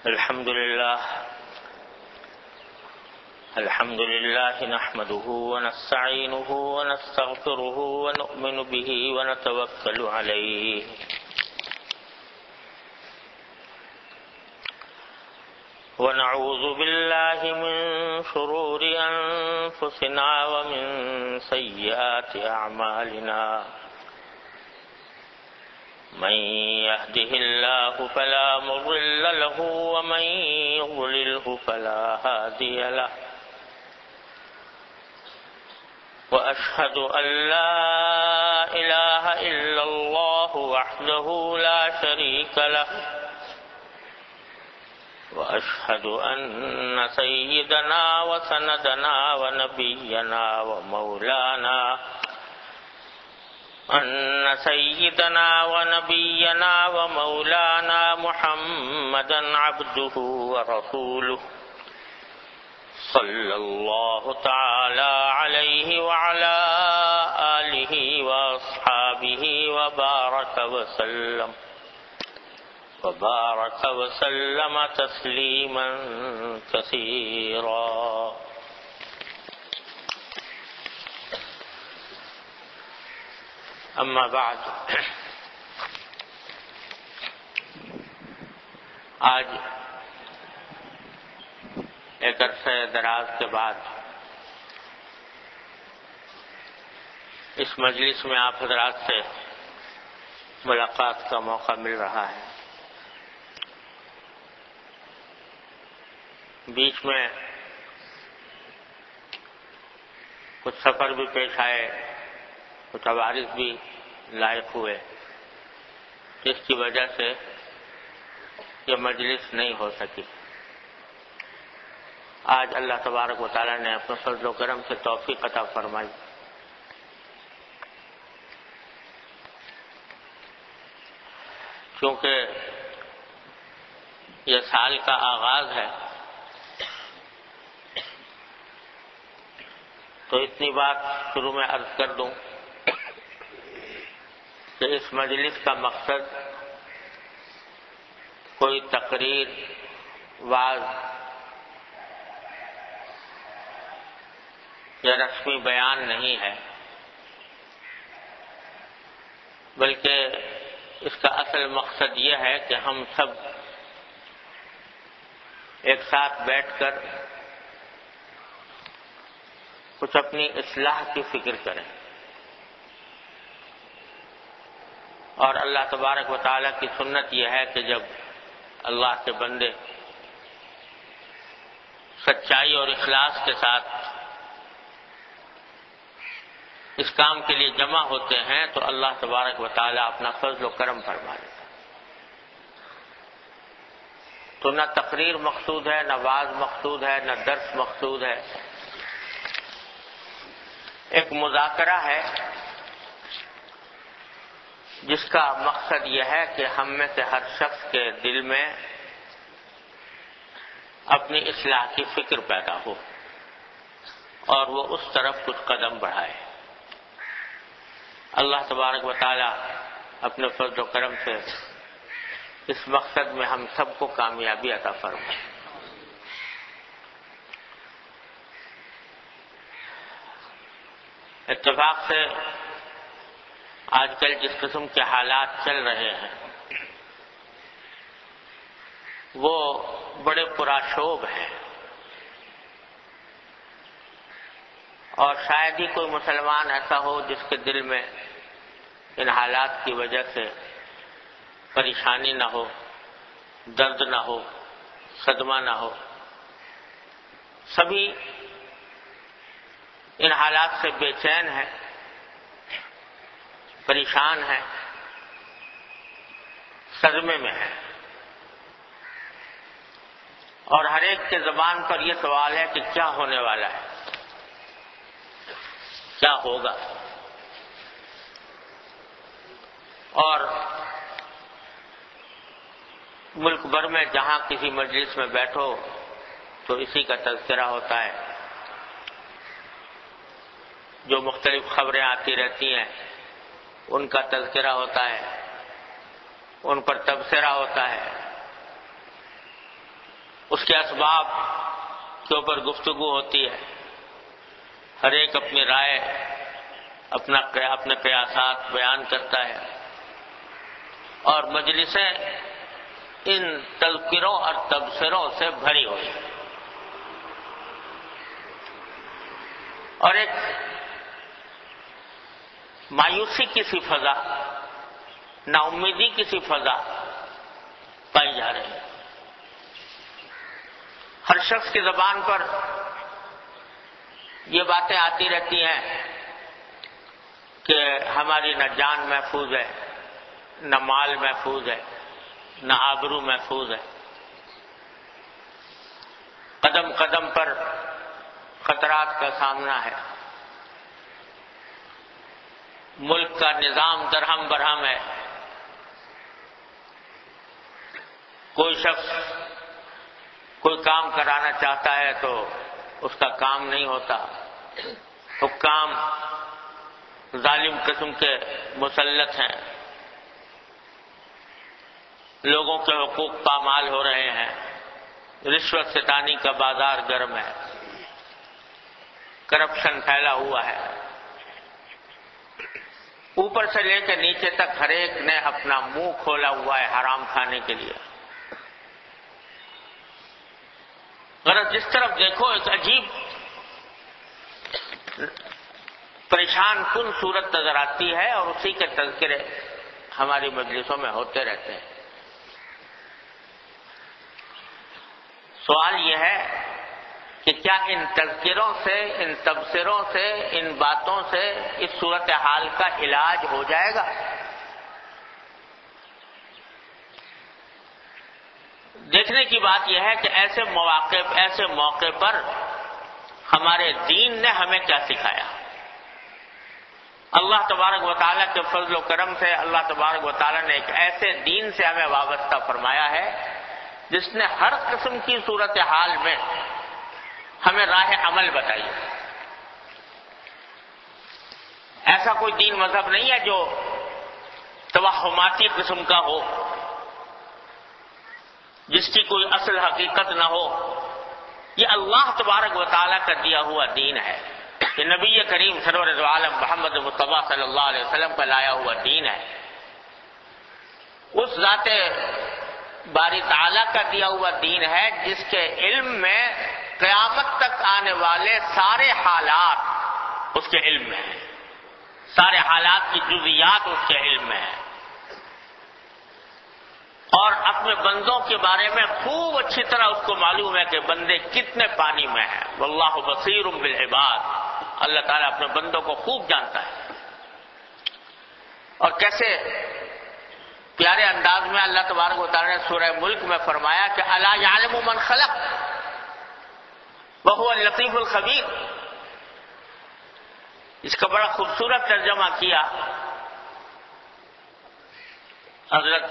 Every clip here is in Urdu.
الحمد لله نحمده ونستعينه ونستغفره ونؤمن به ونتوكل عليه ونعوذ بالله من شرور أنفسنا ومن سيئات أعمالنا من يهده الله فلا مضل له ومن يضلله فلا هادي له وأشهد أن لا إله إلا الله وحده لا شريك له وأشهد أن سيدنا وسندنا ونبينا ومولانا محمدا عبده ورسوله صلى الله تعالى عليه وعلى آله وأصحابه وبارك وسلم تسليما كثيرا. اما بعد، آج ایک عرصہ دراز کے بعد اس مجلس میں آپ حضرات سے ملاقات کا موقع مل رہا ہے. بیچ میں کچھ سفر بھی پیش آئے، کچھ عوارض بھی لاحق ہوئے، جس کی وجہ سے یہ مجلس نہیں ہو سکی. آج اللہ تبارک و تعالی نے اپنے فضل و کرم سے توفیق عطا فرمائی. کیونکہ یہ سال کا آغاز ہے تو اتنی بات شروع میں عرض کر دوں کہ اس مجلس کا مقصد کوئی تقریر، وعظ یا رسمی بیان نہیں ہے، بلکہ اس کا اصل مقصد یہ ہے کہ ہم سب ایک ساتھ بیٹھ کر کچھ اپنی اصلاح کی فکر کریں اور اللہ تبارک و تعالیٰ کی سنت یہ ہے کہ جب اللہ کے بندے سچائی اور اخلاص کے ساتھ اس کام کے لیے جمع ہوتے ہیں تو اللہ تبارک و تعالیٰ اپنا فضل و کرم فرما دیتا. تو نہ تقریر مقصود ہے، نہ وعظ مقصود ہے، نہ درس مقصود ہے. ایک مذاکرہ ہے جس کا مقصد یہ ہے کہ ہم میں سے ہر شخص کے دل میں اپنی اصلاح کی فکر پیدا ہو اور وہ اس طرف کچھ قدم بڑھائے. اللہ تبارک و تعالی اپنے فضل و کرم سے اس مقصد میں ہم سب کو کامیابی عطا فرمائے. اتفاق سے آج کل جس قسم کے حالات چل رہے ہیں وہ بڑے پرآشوب ہیں، اور شاید ہی کوئی مسلمان ایسا ہو جس کے دل میں ان حالات کی وجہ سے پریشانی نہ ہو، درد نہ ہو، صدمہ نہ ہو. سبھی ان حالات سے بے چین ہیں، پریشان ہیں، صدمے میں ہیں، اور ہر ایک کے زبان پر یہ سوال ہے کہ کیا ہونے والا ہے، کیا ہوگا. اور ملک بھر میں جہاں کسی مجلس میں بیٹھو تو اسی کا تذکرہ ہوتا ہے. جو مختلف خبریں آتی رہتی ہیں ان کا تذکرہ ہوتا ہے، ان پر تبصرہ ہوتا ہے. اس کے اسباب کے اوپر گفتگو ہوتی ہے، ہر ایک اپنی رائے، اپنے قیاسات بیان کرتا ہے، اور مجلسیں ان تذکروں اور تبصروں سے بھری ہوئی، اور ایک مایوسی کی سی فضا، نا امیدی کی سی فضا پائی جا رہی ہے۔ ہر شخص کی زبان پر یہ باتیں آتی رہتی ہیں کہ ہماری نہ جان محفوظ ہے، نہ مال محفوظ ہے، نہ آبرو محفوظ ہے، قدم قدم پر خطرات کا سامنا ہے، ملک کا نظام درہم برہم ہے، کوئی شخص کوئی کام کرانا چاہتا ہے تو اس کا کام نہیں ہوتا، حکام ظالم قسم کے مسلط ہیں، لوگوں کے حقوق پامال ہو رہے ہیں، رشوت ستانی کا بازار گرم ہے، کرپشن پھیلا ہوا ہے، اوپر سے لے کے نیچے تک ہر ایک نے اپنا منہ کھولا ہوا ہے حرام کھانے کے لیے۔ غرض جس طرف دیکھو ایک عجیب پریشان کن صورت نظر آتی ہے، اور اسی کے تذکرے ہماری مجلسوں میں ہوتے رہتے ہیں۔ سوال یہ ہے کہ کیا ان تذکروں سے، ان تبصروں سے، ان باتوں سے اس صورتحال کا علاج ہو جائے گا؟ دیکھنے کی بات یہ ہے کہ ایسے موقع پر ہمارے دین نے ہمیں کیا سکھایا۔ اللہ تبارک و تعالیٰ کے فضل و کرم سے اللہ تبارک و تعالیٰ نے ایک ایسے دین سے ہمیں وابستہ فرمایا ہے جس نے ہر قسم کی صورتحال میں ہمیں راہ عمل بتائی ہے۔ ایسا کوئی دین مذہب نہیں ہے جو توہماتی قسم کا ہو، جس کی کوئی اصل حقیقت نہ ہو۔ یہ اللہ تبارک و تعالیٰ کا دیا ہوا دین ہے، یہ نبی کریم سرور دو عالم محمد مصطفیٰ صلی اللہ علیہ وسلم کا لایا ہوا دین ہے۔ اس ذات باری تعالیٰ کا دیا ہوا دین ہے جس کے علم میں قیامت تک آنے والے سارے حالات اس کے علم میں ہیں، سارے حالات کی جزیات اس کے علم میں ہیں، اور اپنے بندوں کے بارے میں خوب اچھی طرح اس کو معلوم ہے کہ بندے کتنے پانی میں ہیں۔ واللہ بصیر بالعباد، اللہ تعالیٰ اپنے بندوں کو خوب جانتا ہے۔ اور کیسے پیارے انداز میں اللہ تبارک و تعالیٰ نے سورہ ملک میں فرمایا کہ الا یعلم من خلق وهو اللطیف الخبیر۔ اس کا بڑا خوبصورت ترجمہ کیا حضرت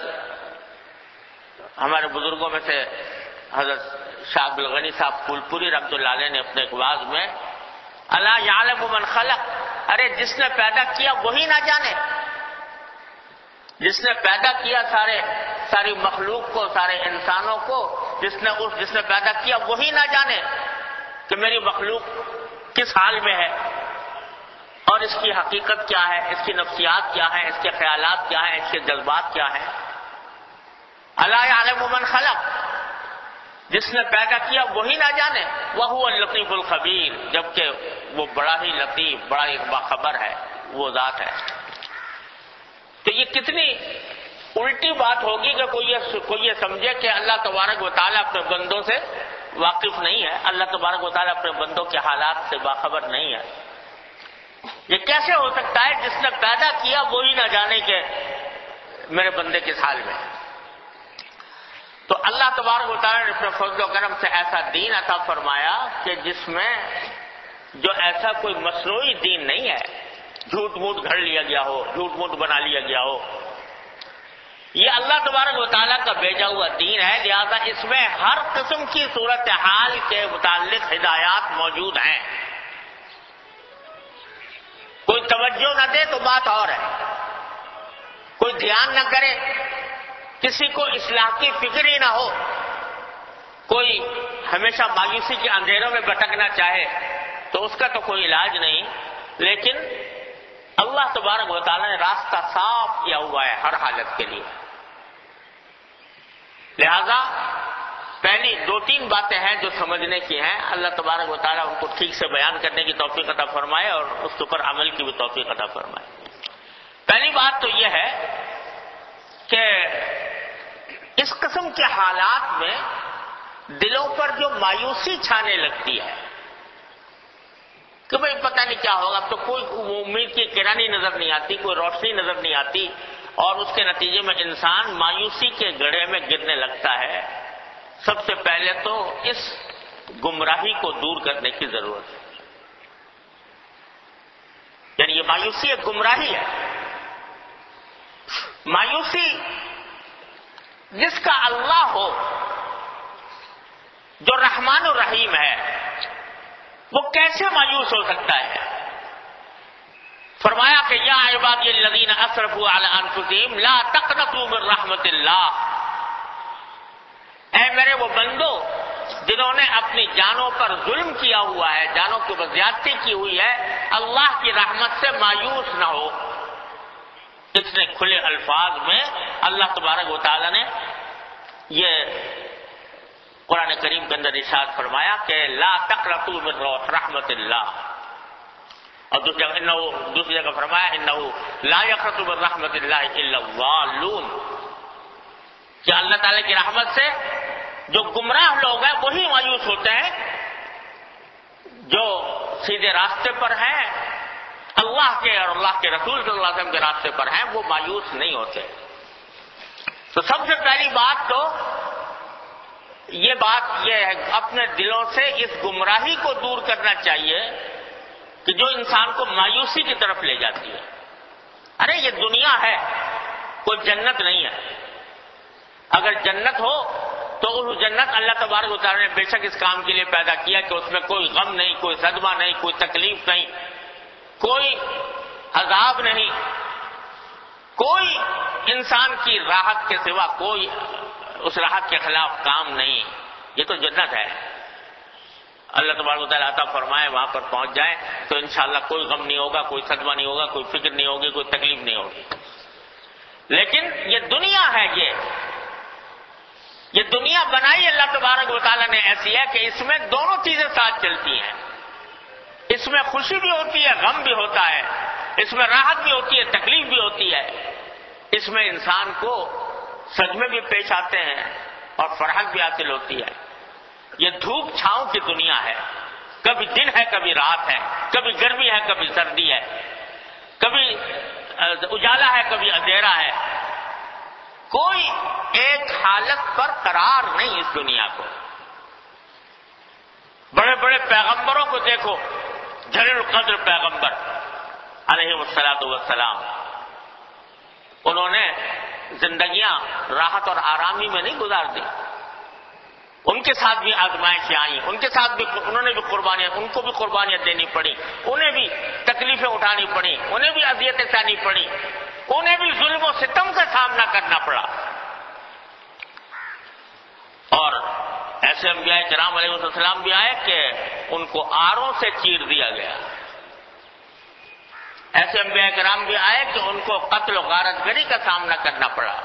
ہمارے بزرگوں میں سے حضرت شاہ عبد الغنی صاحب پھول پوری رحمۃ اللہ علیہ نے اپنے ایک واعظ میں الا یعلم من خلق، ارے جس نے پیدا کیا وہی نہ جانے، جس نے پیدا کیا ساری مخلوق کو، سارے انسانوں کو، جس نے پیدا کیا وہی نہ جانے کہ میری مخلوق کس حال میں ہے، اور اس کی حقیقت کیا ہے، اس کی نفسیات کیا ہے، اس کے خیالات کیا ہیں، اس کے جذبات کیا ہیں۔ الا یعلم من خلق، جس نے پیدا کیا وہی نہ جانے، وہو اللطیف الخبیر، جبکہ وہ بڑا ہی لطیف، بڑا ہی باخبر ہے، وہ ذات ہے۔ تو یہ کتنی الٹی بات ہوگی کہ کوئی یہ سمجھے کہ اللہ تبارک و تعالیٰ اپنے بندوں سے واقف نہیں ہے، اللہ تبارک و تعالیٰ اپنے بندوں کے حالات سے باخبر نہیں ہے۔ یہ کیسے ہو سکتا ہے جس نے پیدا کیا وہی نہ جانے کہ میرے بندے کس حال میں ہے؟ تو اللہ تبارک و تعالیٰ نے اپنے فضل و کرم سے ایسا دین عطا فرمایا کہ جس میں جو ایسا کوئی مصنوعی دین نہیں ہے، جھوٹ موٹ گھڑ لیا گیا ہو، جھوٹ موٹ بنا لیا گیا ہو، یہ اللہ تبارک و تعالیٰ کا بھیجا ہوا دین ہے، لہذا اس میں ہر قسم کی صورتحال کے متعلق ہدایات موجود ہیں۔ کوئی توجہ نہ دے تو بات اور ہے، کوئی دھیان نہ کرے، کسی کو اصلاح کی فکر ہی نہ ہو، کوئی ہمیشہ مایوسی کے اندھیروں میں بھٹکنا چاہے تو اس کا تو کوئی علاج نہیں، لیکن اللہ تبارک و تعالیٰ نے راستہ صاف کیا ہوا ہے ہر حالت کے لیے. لہذا پہلی 2-3 باتیں ہیں جو سمجھنے کی ہیں. اللہ تبارک و تعالیٰ ان کو ٹھیک سے بیان کرنے کی توفیق عطا فرمائے اور اس کے اوپر عمل کی بھی توفیق عطا فرمائے. پہلی بات تو یہ ہے کہ اس قسم کے حالات میں دلوں پر جو مایوسی چھانے لگتی ہے کہ بھئی پتہ نہیں کیا ہوگا، اب تو کوئی امید کی کرانی نظر نہیں آتی، کوئی روشنی نظر نہیں آتی، اور اس کے نتیجے میں انسان مایوسی کے گڑھے میں گرنے لگتا ہے. سب سے پہلے تو اس گمراہی کو دور کرنے کی ضرورت ہے. یعنی یہ مایوسی ایک گمراہی ہے. مایوسی جس کا اللہ ہو، جو رحمان الرحیم ہے، وہ کیسے مایوس ہو سکتا ہے؟ فرمایا کہ یا عبادی الذین اسرفوا علی انفسہم لا تقنطوا من رحمت اللہ، اے میرے وہ بندو جنہوں نے اپنی جانوں پر ظلم کیا ہوا ہے، جانوں کی زیادتی کی ہوئی ہے، اللہ کی رحمت سے مایوس نہ ہو. اتنے کھلے الفاظ میں اللہ تبارک و تعالی نے یہ قرآن کریم کے اندر ارشاد فرمایا کہ لا تقنطوا من رحمت اللہ، اور دوسری جگہ فرمایا انہ لا یقنط من رحمت اللہ الا الضالون، کہ اللہ تعالی کی رحمت سے جو گمراہ لوگ ہیں وہی مایوس ہوتے ہیں، جو سیدھے راستے پر ہیں، اللہ کے اور اللہ کے رسول صلی اللہ علیہ وسلم کے راستے پر ہیں، وہ مایوس نہیں ہوتے. تو سب سے پہلی بات تو یہ ہے اپنے دلوں سے اس گمراہی کو دور کرنا چاہیے کہ جو انسان کو مایوسی کی طرف لے جاتی ہے. ارے یہ دنیا ہے، کوئی جنت نہیں ہے. اگر جنت ہو تو اس جنت اللہ تبارک و تعالیٰ نے بے شک اس کام کے لیے پیدا کیا کہ اس میں کوئی غم نہیں، کوئی صدمہ نہیں، کوئی تکلیف نہیں، کوئی عذاب نہیں، کوئی انسان کی راحت کے سوا کوئی اس راحت کے خلاف کام نہیں. یہ تو جنت ہے. اللہ تبارک و تعالیٰ عطا فرمائے وہاں پر پہنچ جائیں تو انشاءاللہ کوئی غم نہیں ہوگا، کوئی صدمہ نہیں ہوگا، کوئی فکر نہیں ہوگی، کوئی تکلیف نہیں ہوگی. لیکن یہ دنیا ہے، یہ دنیا بنائی اللہ تبارک و تعالیٰ نے ایسی ہے کہ اس میں دونوں چیزیں ساتھ چلتی ہیں. اس میں خوشی بھی ہوتی ہے، غم بھی ہوتا ہے، اس میں راحت بھی ہوتی ہے، تکلیف بھی ہوتی ہے. اس میں انسان کو صدمے بھی پیش آتے ہیں اور فرحت بھی حاصل ہوتی ہے. یہ دھوپ چھاؤں کی دنیا ہے، کبھی دن ہے کبھی رات ہے، کبھی گرمی ہے کبھی سردی ہے، کبھی اجالا ہے کبھی اندھیرا ہے. کوئی ایک حالت پر قرار نہیں اس دنیا کو. بڑے بڑے پیغمبروں کو دیکھو، جلیل القدر پیغمبر علیہ الصلوۃ والسلام، انہوں نے زندگیاں راحت اور آرامی میں نہیں گزار دی. ان کے ساتھ بھی آزمائشیں آئیں، ان کے ساتھ بھی انہوں نے بھی قربانیاں، ان کو بھی قربانیاں دینی پڑی، انہیں بھی تکلیفیں اٹھانی پڑی، انہیں بھی اذیتیں اٹھانی پڑی، انہیں بھی ظلم و ستم کا سامنا کرنا پڑا. اور ایسے انبیاء کرام علیہ السلام بھی آئے کہ ان کو آروں سے چیر دیا گیا. ایسے انبیاء کرام بھی آئے کہ ان کو قتل و غارت گری کا سامنا کرنا پڑا.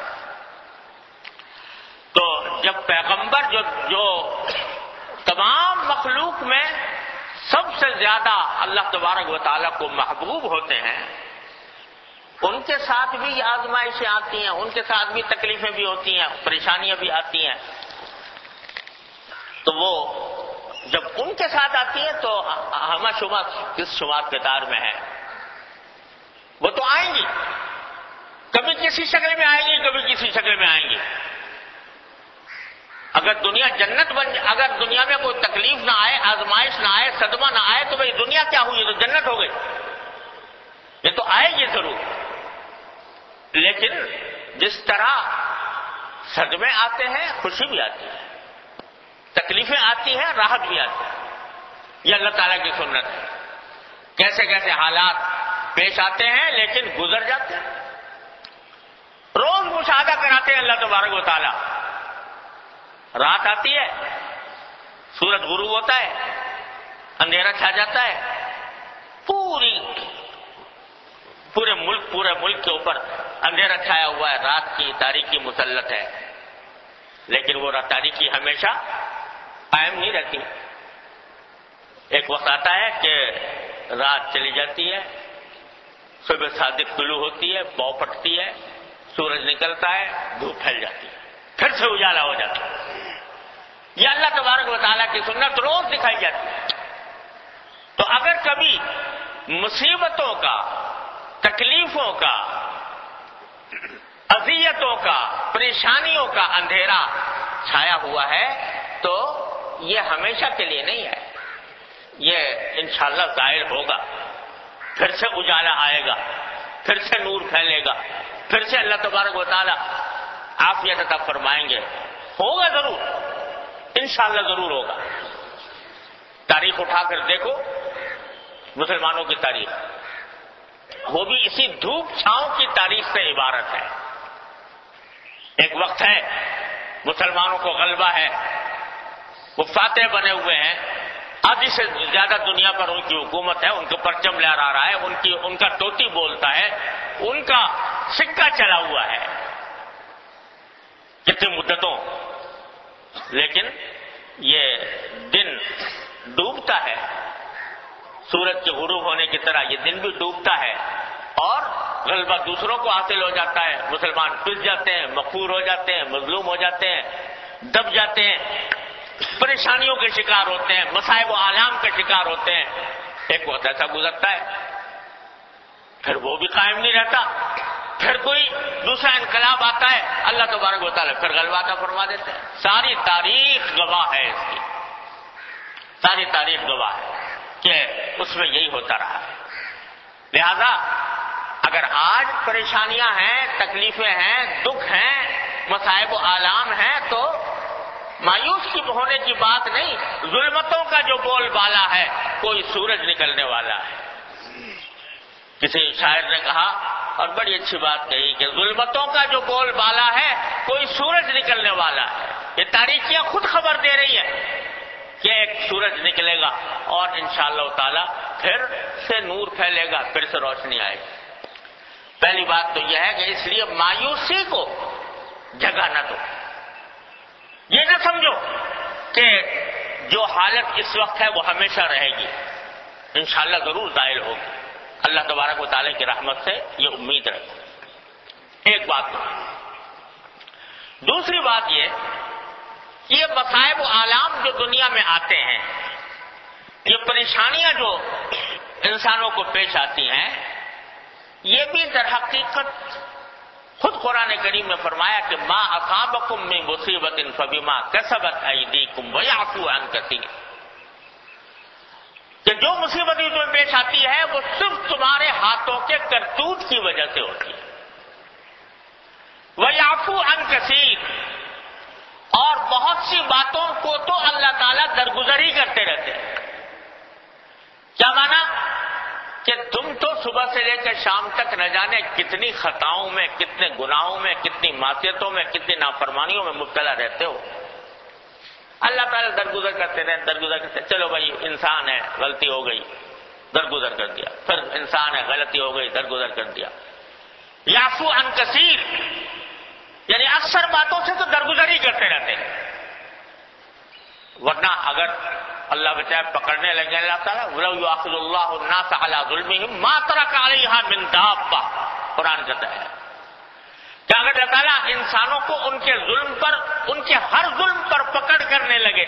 تو جب پیغمبر جو تمام مخلوق میں سب سے زیادہ اللہ تبارک و تعالیٰ کو محبوب ہوتے ہیں، ان کے ساتھ بھی آزمائشیں آتی ہیں، ان کے ساتھ بھی تکلیفیں بھی ہوتی ہیں، پریشانیاں بھی آتی ہیں. تو وہ جب ان کے ساتھ آتی ہیں تو ہمہ شمہ کس شمار کردار میں ہے، وہ تو آئیں گی، کبھی کسی شکل میں آئیں گی، کبھی کسی شکل میں آئیں گی. اگر دنیا جنت بن جائے، اگر دنیا میں کوئی تکلیف نہ آئے، آزمائش نہ آئے، صدمہ نہ آئے تو بھئی دنیا کیا ہوئی؟ تو جنت ہو گئی. یہ تو آئے گی ضرور، لیکن جس طرح صدمے آتے ہیں خوشی بھی آتی ہے، تکلیفیں آتی ہیں راحت بھی آتی ہے. یہ اللہ تعالیٰ کی سنت ہے. کیسے کیسے حالات پیش آتے ہیں لیکن گزر جاتے ہیں. روز مشاہدہ کراتے ہیں اللہ تبارک و تعالیٰ. رات آتی ہے سورج غروب ہوتا ہے، اندھیرا چھا جاتا ہے، پورے ملک کے اوپر اندھیرا چھایا ہوا ہے، رات کی تاریکی مسلط ہے، لیکن وہ تاریکی ہمیشہ قائم نہیں رہتی. ایک وقت آتا ہے کہ رات چلی جاتی ہے، صبح صادق طلوع ہوتی ہے، بو پھٹتی ہے، سورج نکلتا ہے، دھوپ پھیل جاتی ہے، پھر سے اجالا ہو جاتا ہے. یہ اللہ تبارک و تعالیٰ کی سنت روز دکھائی جاتی ہے. تو اگر کبھی مصیبتوں کا، تکلیفوں کا، اذیتوں کا، پریشانیوں کا اندھیرا چھایا ہوا ہے تو یہ ہمیشہ کے لیے نہیں ہے، یہ انشاءاللہ ظاہر ہوگا، پھر سے اجالا آئے گا، پھر سے نور پھیلے گا، پھر سے اللہ تبارک و تعالیٰ عافیت عطا فرمائیں گے. ہوگا ضرور، انشاءاللہ ضرور ہوگا. تاریخ اٹھا کر دیکھو، مسلمانوں کی تاریخ، وہ بھی اسی دھوپ چھاؤں کی تاریخ سے عبارت ہے. ایک وقت ہے مسلمانوں کو غلبہ ہے، وہ فاتح بنے ہوئے ہیں، آدھی سے زیادہ دنیا پر ان کی حکومت ہے، ان کو پرچم لہرا رہا ہے، ان کا طوطی بولتا ہے، ان کا سکہ چلا ہوا ہے کتنی مدتوں. لیکن یہ دن ڈوبتا ہے، سورج کے غروب ہونے کی طرح یہ دن بھی ڈوبتا ہے اور غلبہ دوسروں کو حاصل ہو جاتا ہے. مسلمان پس جاتے ہیں، مقہور ہو جاتے ہیں، مظلوم ہو جاتے ہیں، دب جاتے ہیں، پریشانیوں کے شکار ہوتے ہیں، مصائب و آلام کے شکار ہوتے ہیں. ایک وقت ایسا گزرتا ہے، پھر وہ بھی قائم نہیں رہتا، پھر کوئی دوسرا انقلاب آتا ہے، اللہ تبارک و تعالیٰ پھر غلبہ عطا فرما دیتے ہیں. ساری تاریخ گواہ ہے اس کی، ساری تاریخ گواہ ہے کہ اس میں یہی ہوتا رہا ہے. لہذا اگر آج پریشانیاں ہیں، تکلیفیں ہیں، دکھ ہیں، مصائب و آلام ہیں تو مایوس کی ہونے کی بات نہیں. ظلمتوں کا جو بول بالا ہے، کوئی سورج نکلنے والا ہے. کسی شاعر نے کہا اور بڑی اچھی بات کہی کہ ظلمتوں کا جو بول بالا ہے، کوئی سورج نکلنے والا ہے. یہ تاریخیاں خود خبر دے رہی ہیں کہ ایک سورج نکلے گا اور انشاءاللہ تعالی پھر سے نور پھیلے گا، پھر سے روشنی آئے گی. پہلی بات تو یہ ہے کہ اس لیے مایوسی کو جگہ نہ دو. یہ نہ سمجھو کہ جو حالت اس وقت ہے وہ ہمیشہ رہے گی، انشاءاللہ ضرور ظاہر ہوگی. اللہ تبارک و تعالیٰ کی رحمت سے یہ امید رکھو. ایک بات. دوسری بات یہ مصائب و آلام جو دنیا میں آتے ہیں، یہ پریشانیاں جو انسانوں کو پیش آتی ہیں، یہ بھی در حقیقت خود قرآن کریم میں فرمایا کہ ما اصابکم من مصیبت فبما کسبت ایدیکم ویعفو عن کثیر، کہ جو مصیبت تمہیں پیش آتی ہے وہ صرف تمہارے ہاتھوں کے کرتوت کی وجہ سے ہوتی ہے. ویعفو عن کثیر، اور بہت سی باتوں کو تو اللہ تعالیٰ درگزر ہی کرتے رہتے ہیں. کیا مانا؟ کہ تم تو صبح سے لے کر شام تک نہ جانے کتنی خطاؤں میں، کتنے گناہوں میں، کتنی معصیتوں میں، کتنی نافرمانیوں میں مبتلا رہتے ہو. اللہ تعالیٰ درگزر کرتے رہے، درگزر کرتے. چلو بھائی انسان ہے، غلطی ہو گئی، درگزر کر دیا. پھر انسان ہے، غلطی ہو گئی، درگزر کر دیا. یعفو عن کثیر، یعنی اکثر باتوں سے تو درگزر ہی کرتے رہتے ہیں. ورنہ اگر اللہ بچائے پکڑنے لگے اللہ تعالیٰ، وَلَوْ يُؤَاخِذُ اللَّهُ النَّاسَ عَلَىٰ ظُلْمِهِمْ مَا تَرَكَ عَلَيْهَا مِن دَابَّةٍ، قرآن کہتا ہے کہ اگر اللہ تعالیٰ انسانوں کو ان کے ظلم پر، ان کے ہر ظلم پر پکڑ کرنے لگے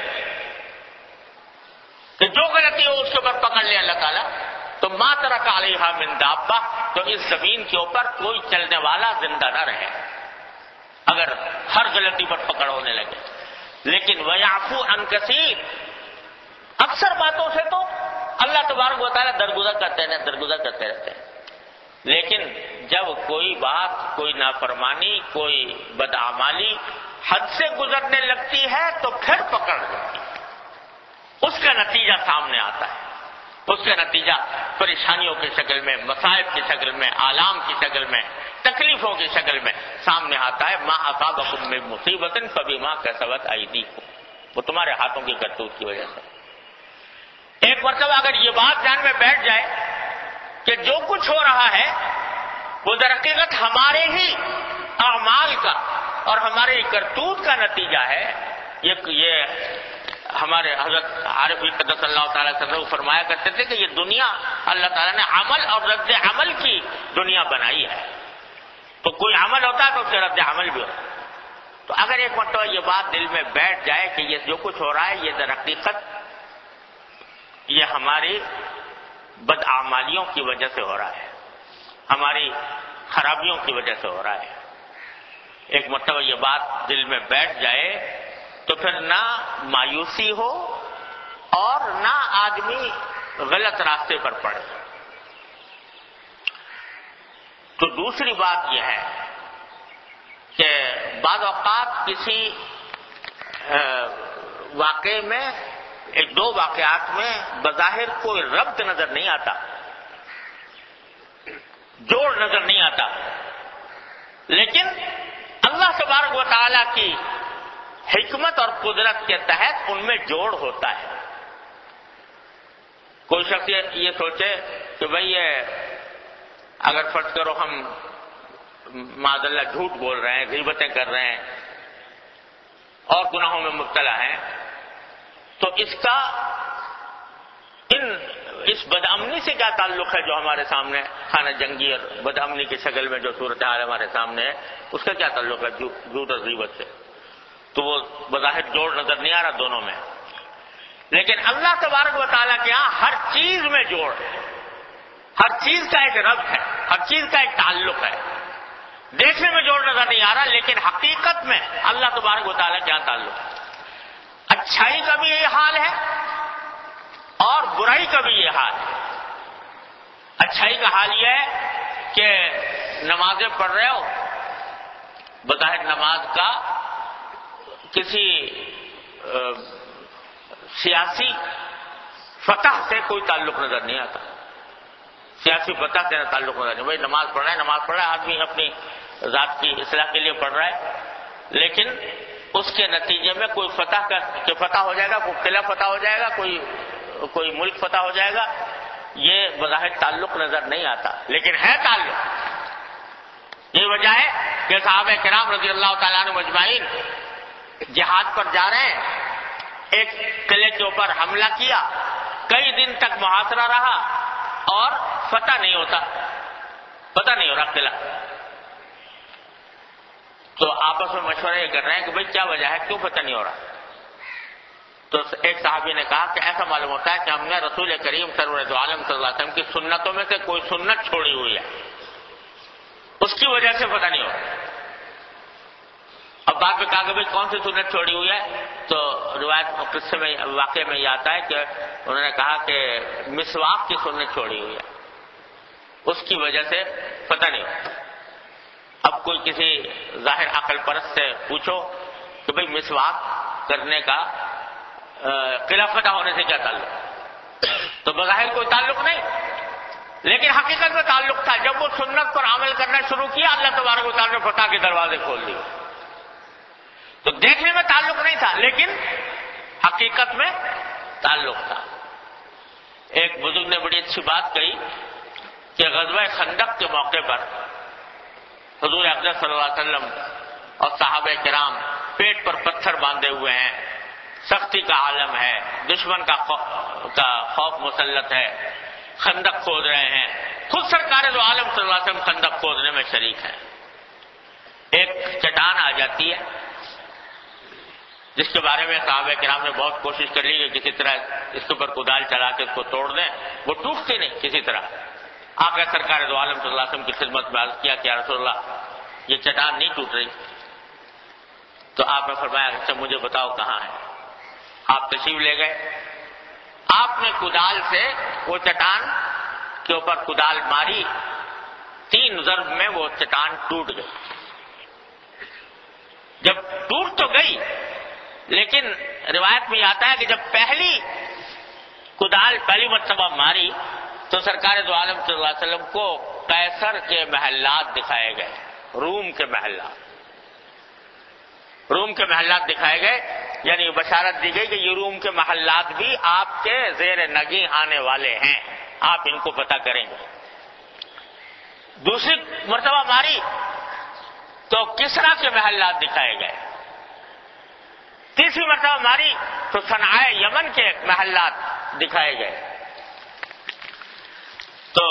کہ جو غلطی ہو اس کے اوپر پکڑ لے اللہ تعالیٰ، تو مَا تَرَكَ عَلَيْهَا مِن دَابَّةٍ، تو اس زمین کے اوپر کوئی چلنے والا زندہ نہ رہے اگر ہر غلطی پر پکڑ ہونے لگے. لیکن وَيَعْفُو عَن كَثِيرٍ، اکثر باتوں سے تو اللہ تبارک و تعالیٰ درگزر کرتے رہتے ہیں. لیکن جب کوئی بات، کوئی نافرمانی، کوئی بدعمالی حد سے گزرنے لگتی ہے تو پھر پکڑ جاتی ہے. اس کا نتیجہ سامنے آتا ہے. اس کا نتیجہ پریشانیوں کی شکل میں، مصائب کی شکل میں، آلام کی شکل میں، تکلیفوں کی شکل میں سامنے آتا ہے. ما اصابکم من مصیبت فبما کسبت ایدیکم. وہ تمہارے ہاتھوں کی کرتوت کی وجہ سے۔ ایک مرتبہ اگر یہ بات ذہن میں بیٹھ جائے کہ جو کچھ ہو رہا ہے وہ در حقیقت ہمارے ہی اعمال کا اور ہمارے کرتوت کا نتیجہ ہے، یہ ہمارے حضرت عارف قدس اللہ تعالیٰ سے فرمایا کرتے تھے کہ یہ دنیا اللہ تعالیٰ نے عمل اور رد عمل کی دنیا بنائی ہے، تو کوئی عمل ہوتا ہے تو اس کے رد عمل بھی ہوتا ہے۔ تو اگر ایک مرتبہ یہ بات دل میں بیٹھ جائے کہ یہ جو کچھ ہو رہا ہے یہ در حقیقت یہ ہماری بدعمالیوں کی وجہ سے ہو رہا ہے، ہماری خرابیوں کی وجہ سے ہو رہا ہے، ایک مرتبہ یہ بات دل میں بیٹھ جائے تو پھر نہ مایوسی ہو اور نہ آدمی غلط راستے پر پڑے۔ تو دوسری بات یہ ہے کہ بعض اوقات کسی واقعے میں ایک دو واقعات میں بظاہر کوئی ربط نظر نہیں آتا، جوڑ نظر نہیں آتا، لیکن اللہ تبارک و تعالیٰ کی حکمت اور قدرت کے تحت ان میں جوڑ ہوتا ہے۔ کوئی شخص یہ سوچے کہ بھئی یہ اگر فرض کرو ہم معاذ اللہ جھوٹ بول رہے ہیں، غیبتیں کر رہے ہیں اور گناہوں میں مبتلا ہیں، تو اس بدامنی سے کیا تعلق ہے جو ہمارے سامنے خانہ جنگی اور بدامنی کی شکل میں جو صورتحال ہمارے سامنے ہے اس کا کیا تعلق ہے جھوٹ اور غیبت سے؟ تو وہ بظاہر جوڑ نظر نہیں آ رہا دونوں میں، لیکن اللہ تبارک و تعالیٰ کے یہاں ہر چیز میں جوڑ ہے، ہر چیز کا ایک ربط ہے، ہر چیز کا ایک تعلق ہے۔ دیکھنے میں جوڑ نظر نہیں آ رہا لیکن حقیقت میں اللہ تبارک و تعالیٰ کے یہاں تعلق ہے۔ اچھائی کا بھی یہ حال ہے اور برائی کا بھی یہ حال ہے۔ اچھائی کا حال یہ ہے کہ نمازیں پڑھ رہے ہو، بظاہر نماز کا کسی سیاسی فتح سے کوئی تعلق نظر نہیں آتا، سیاسی فتح سے تعلق نظر نہیں، بھائی نماز پڑھ رہا ہے آدمی اپنی ذات کی اصلاح کے لیے پڑھ رہا ہے، لیکن اس کے نتیجے میں کوئی فتح ہو جائے گا، کوئی قلعہ فتح ہو جائے گا، کوئی ملک فتح ہو جائے گا، یہ بظاہر تعلق نظر نہیں آتا لیکن ہے تعلق۔ یہ وجہ ہے کہ صحابہ کرام رضی اللہ تعالیٰ عنہ مجمعین جہاد پر جا رہے ہیں، ایک قلعے کے اوپر حملہ کیا، کئی دن تک محاصرہ رہا اور فتح نہیں ہو رہا قلعہ۔ تو آپس میں مشورہ یہ کر رہے ہیں کہ بھئی کیا وجہ ہے، کیوں فتح نہیں ہو رہا؟ تو ایک صحابی نے کہا کہ ایسا معلوم ہوتا ہے کہ ہم نے رسول کریم سرور دو عالم صلی اللہ علیہ وسلم کی سنتوں میں سے کوئی سنت چھوڑی ہوئی ہے، اس کی وجہ سے فتح نہیں ہو رہا۔ اب بعد میں کہا کہ بھئی کون سی سنت چھوڑی ہوئی ہے؟ تو روایت قصے میں واقعے میں یہ آتا ہے کہ انہوں نے کہا کہ مسواک کی سنت چھوڑی ہوئی ہے، اس کی وجہ سے فتح نہیں ہوتا۔ اب کوئی کسی ظاہر عقل پرست سے پوچھو کہ بھئی مسواک کرنے کا قلعہ فتح ہونے سے کیا تعلق؟ تو بظاہر کوئی تعلق نہیں لیکن حقیقت میں تعلق تھا۔ جب وہ سنت پر عمل کرنا شروع کیا اللہ تبارک و تعالیٰ نے فتح کے دروازے کھول دیے۔ تو دیکھنے میں تعلق نہیں تھا لیکن حقیقت میں تعلق تھا۔ ایک بزرگ نے بڑی اچھی بات کہی کہ غزوہ خندق کے موقع پر حضور اقدس صلی اللہ علیہ وسلم اور صحابہ کرام پیٹ پر پتھر باندھے ہوئے ہیں، سختی کا عالم ہے، دشمن کا خوف مسلط ہے، خندق کھود رہے ہیں، خود سرکار دو عالم صلی اللہ علیہ وسلم خندق کھودنے میں شریک ہیں۔ ایک چٹان آ جاتی ہے جس کے بارے میں صحابہ کرام نے بہت کوشش کر لی کہ کسی طرح اس کے اوپر کدال چلا کے اس کو توڑ دیں، وہ ٹوٹتی نہیں کسی طرح۔ آ کر سرکار دو عالم صلی اللہ علیہ وسلم کی خدمت میں عرض کیا کہ یا رسول اللہ یہ چٹان نہیں ٹوٹ رہی۔ تو آپ نے فرمایا اچھا مجھے بتاؤ کہاں ہے۔ آپ تشریف لے گئے، آپ نے کدال سے وہ چٹان کے اوپر کدال ماری، 3 ضرب میں وہ چٹان ٹوٹ گئی۔ جب ٹوٹ تو گئی لیکن روایت میں آتا ہے کہ جب پہلی کدال پہلی مرتبہ ماری تو سرکار دو عالم صلی اللہ علیہ وسلم کو قیصر کے محلات دکھائے گئے، روم کے محلات دکھائے گئے یعنی بشارت دی گئی کہ یہ روم کے محلات بھی آپ کے زیر نگیں آنے والے ہیں، آپ ان کو پتہ کریں گے۔ دوسری مرتبہ ماری تو کسریٰ کے محلات دکھائے گئے، تیسری مرتبہ ماری تو صنعاء یمن کے محلات دکھائے گئے۔ تو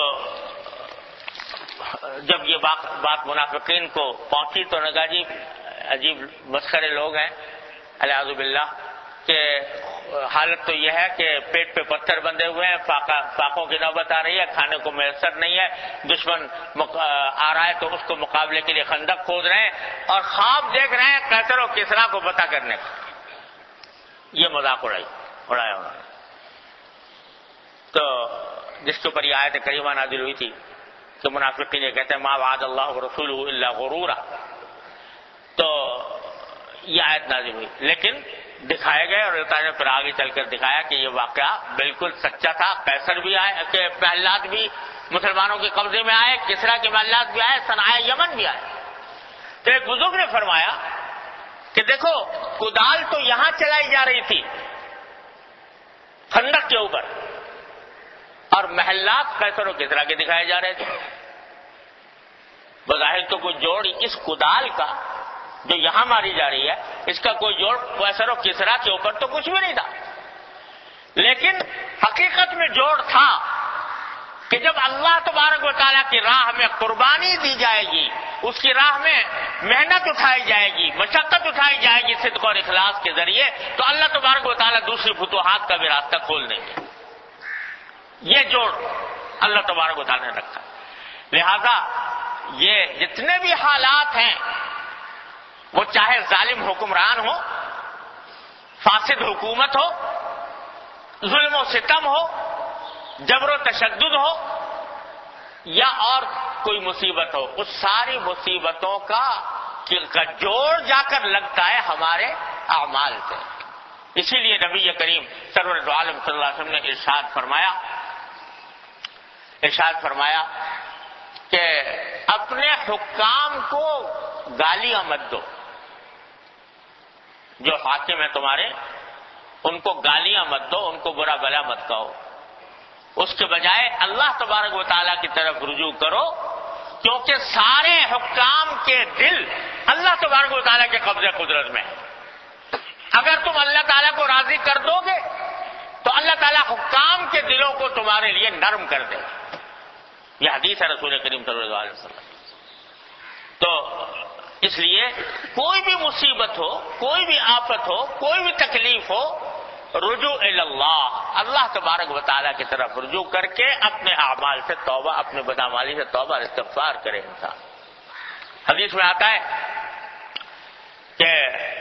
جب یہ بات منافقین کو پہنچی تو نے کہا جی عجیب مسخرے لوگ ہیں الیاذ باللہ، کہ حالت تو یہ ہے کہ پیٹ پہ پتھر بندھے ہوئے ہیں، فاقوں کی نوبت آ رہی ہے، کھانے کو میسر نہیں ہے، دشمن آ رہا ہے تو اس کو مقابلے کے لیے خندق کھود رہے ہیں، اور خواب دیکھ رہے ہیں قیصر و کسریٰ کو پتہ کرنے کا۔ یہ مذاق اڑایا انہوں نے۔ تو جس کے اوپر یہ آیت کریمہ نازل ہوئی تھی کہ منافقین یہ کہتے ہیں ما وعد اللہ ورسولہ الا غرورا، تو یہ آیت نازل ہوئی، لیکن دکھائے گئے اور اللہ تعالیٰ نے پھر آگے چل کر دکھایا کہ یہ واقعہ بالکل سچا تھا۔ قیصر بھی آئے کہ محلات بھی مسلمانوں کے قبضے میں آئے، کسریٰ کے محلات بھی آئے، صنعاء یمن بھی آئے۔ تو ایک بزرگ نے فرمایا کہ دیکھو کدال تو یہاں چلائی جا رہی تھی خندق کے اوپر، اور محلات قیصر و کسریٰ کے دکھائے جا رہے تھے۔ بظاہر تو کوئی جوڑ اس کدال کا جو یہاں ماری جا رہی ہے، اس کا کوئی جوڑ قیصر و کسریٰ کے اوپر تو کچھ بھی نہیں تھا، لیکن حقیقت میں جوڑ تھا کہ جب اللہ تبارک و تعالیٰ کی راہ میں قربانی دی جائے گی، اس کی راہ میں محنت اٹھائی جائے گی، مشقت اٹھائی جائے گی صدق اور اخلاص کے ذریعے، تو اللہ تبارک و تعالیٰ دوسری فتوحات کا بھی راستہ کھول دیں گے۔ یہ جوڑ اللہ تبارک و تعالیٰ نے رکھا۔ لہذا یہ جتنے بھی حالات ہیں، وہ چاہے ظالم حکمران ہو، فاسد حکومت ہو، ظلم و ستم ہو، جبر و تشدد ہو، یا اور کوئی مصیبت ہو، اس ساری مصیبتوں کا جوڑ جا کر لگتا ہے ہمارے اعمال سے۔ اسی لیے نبی کریم سرور دو عالم صلی اللہ علیہ وسلم نے ارشاد فرمایا کہ اپنے حکام کو گالیاں مت دو، جو حاکم ہیں تمہارے ان کو گالیاں مت دو، ان کو برا بلا مت کہو، اس کے بجائے اللہ تبارک و تعالیٰ کی طرف رجوع کرو، کیونکہ سارے حکام کے دل اللہ تبارک و تعالیٰ کے قبضے قدرت میں ہے۔ اگر تم اللہ تعالیٰ کو راضی کر دو گے تو اللہ تعالیٰ حکام کے دلوں کو تمہارے لیے نرم کر دے گا۔ یہ حدیث ہے رسول کریم صلی اللہ علیہ وسلم۔ تو اس لیے کوئی بھی مصیبت ہو، کوئی بھی آفت ہو، کوئی بھی تکلیف ہو، رجوع اللہ، اللہ تبارک و تعالیٰ کی طرف رجوع کر کے اپنے اعمال سے توبہ، اپنے بدعمالی سے توبہ اور استغفار کرے انسان۔ حدیث میں آتا ہے کہ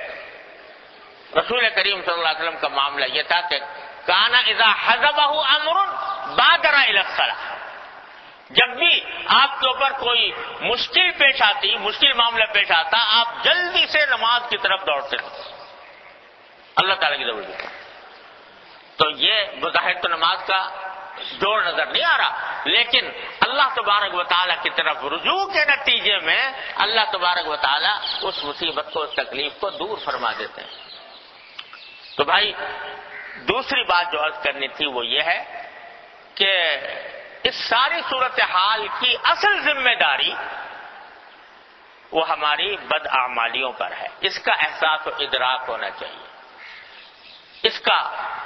رسول کریم صلی اللہ علیہ وسلم کا معاملہ یہ تھا کہ کان اذا حزبہ امر بادر الی الصلاۃ، جب بھی آپ کے اوپر کوئی مشکل پیش آتی، مشکل معاملہ پیش آتا، آپ جلدی سے نماز کی طرف دوڑتے تھے، اللہ تعالیٰ کی ضرورت ہے۔ تو یہ بظاہر تو نماز کا جوڑ نظر نہیں آ رہا، لیکن اللہ تبارک و تعالیٰ کی طرف رجوع کے نتیجے میں اللہ تبارک و تعالیٰ اس مصیبت کو، اس تکلیف کو دور فرما دیتے ہیں۔ تو بھائی دوسری بات جو عرض کرنی تھی وہ یہ ہے کہ اس ساری صورتحال کی اصل ذمہ داری وہ ہماری بداعمالیوں پر ہے۔ اس کا احساس و ادراک ہونا چاہیے، اس کا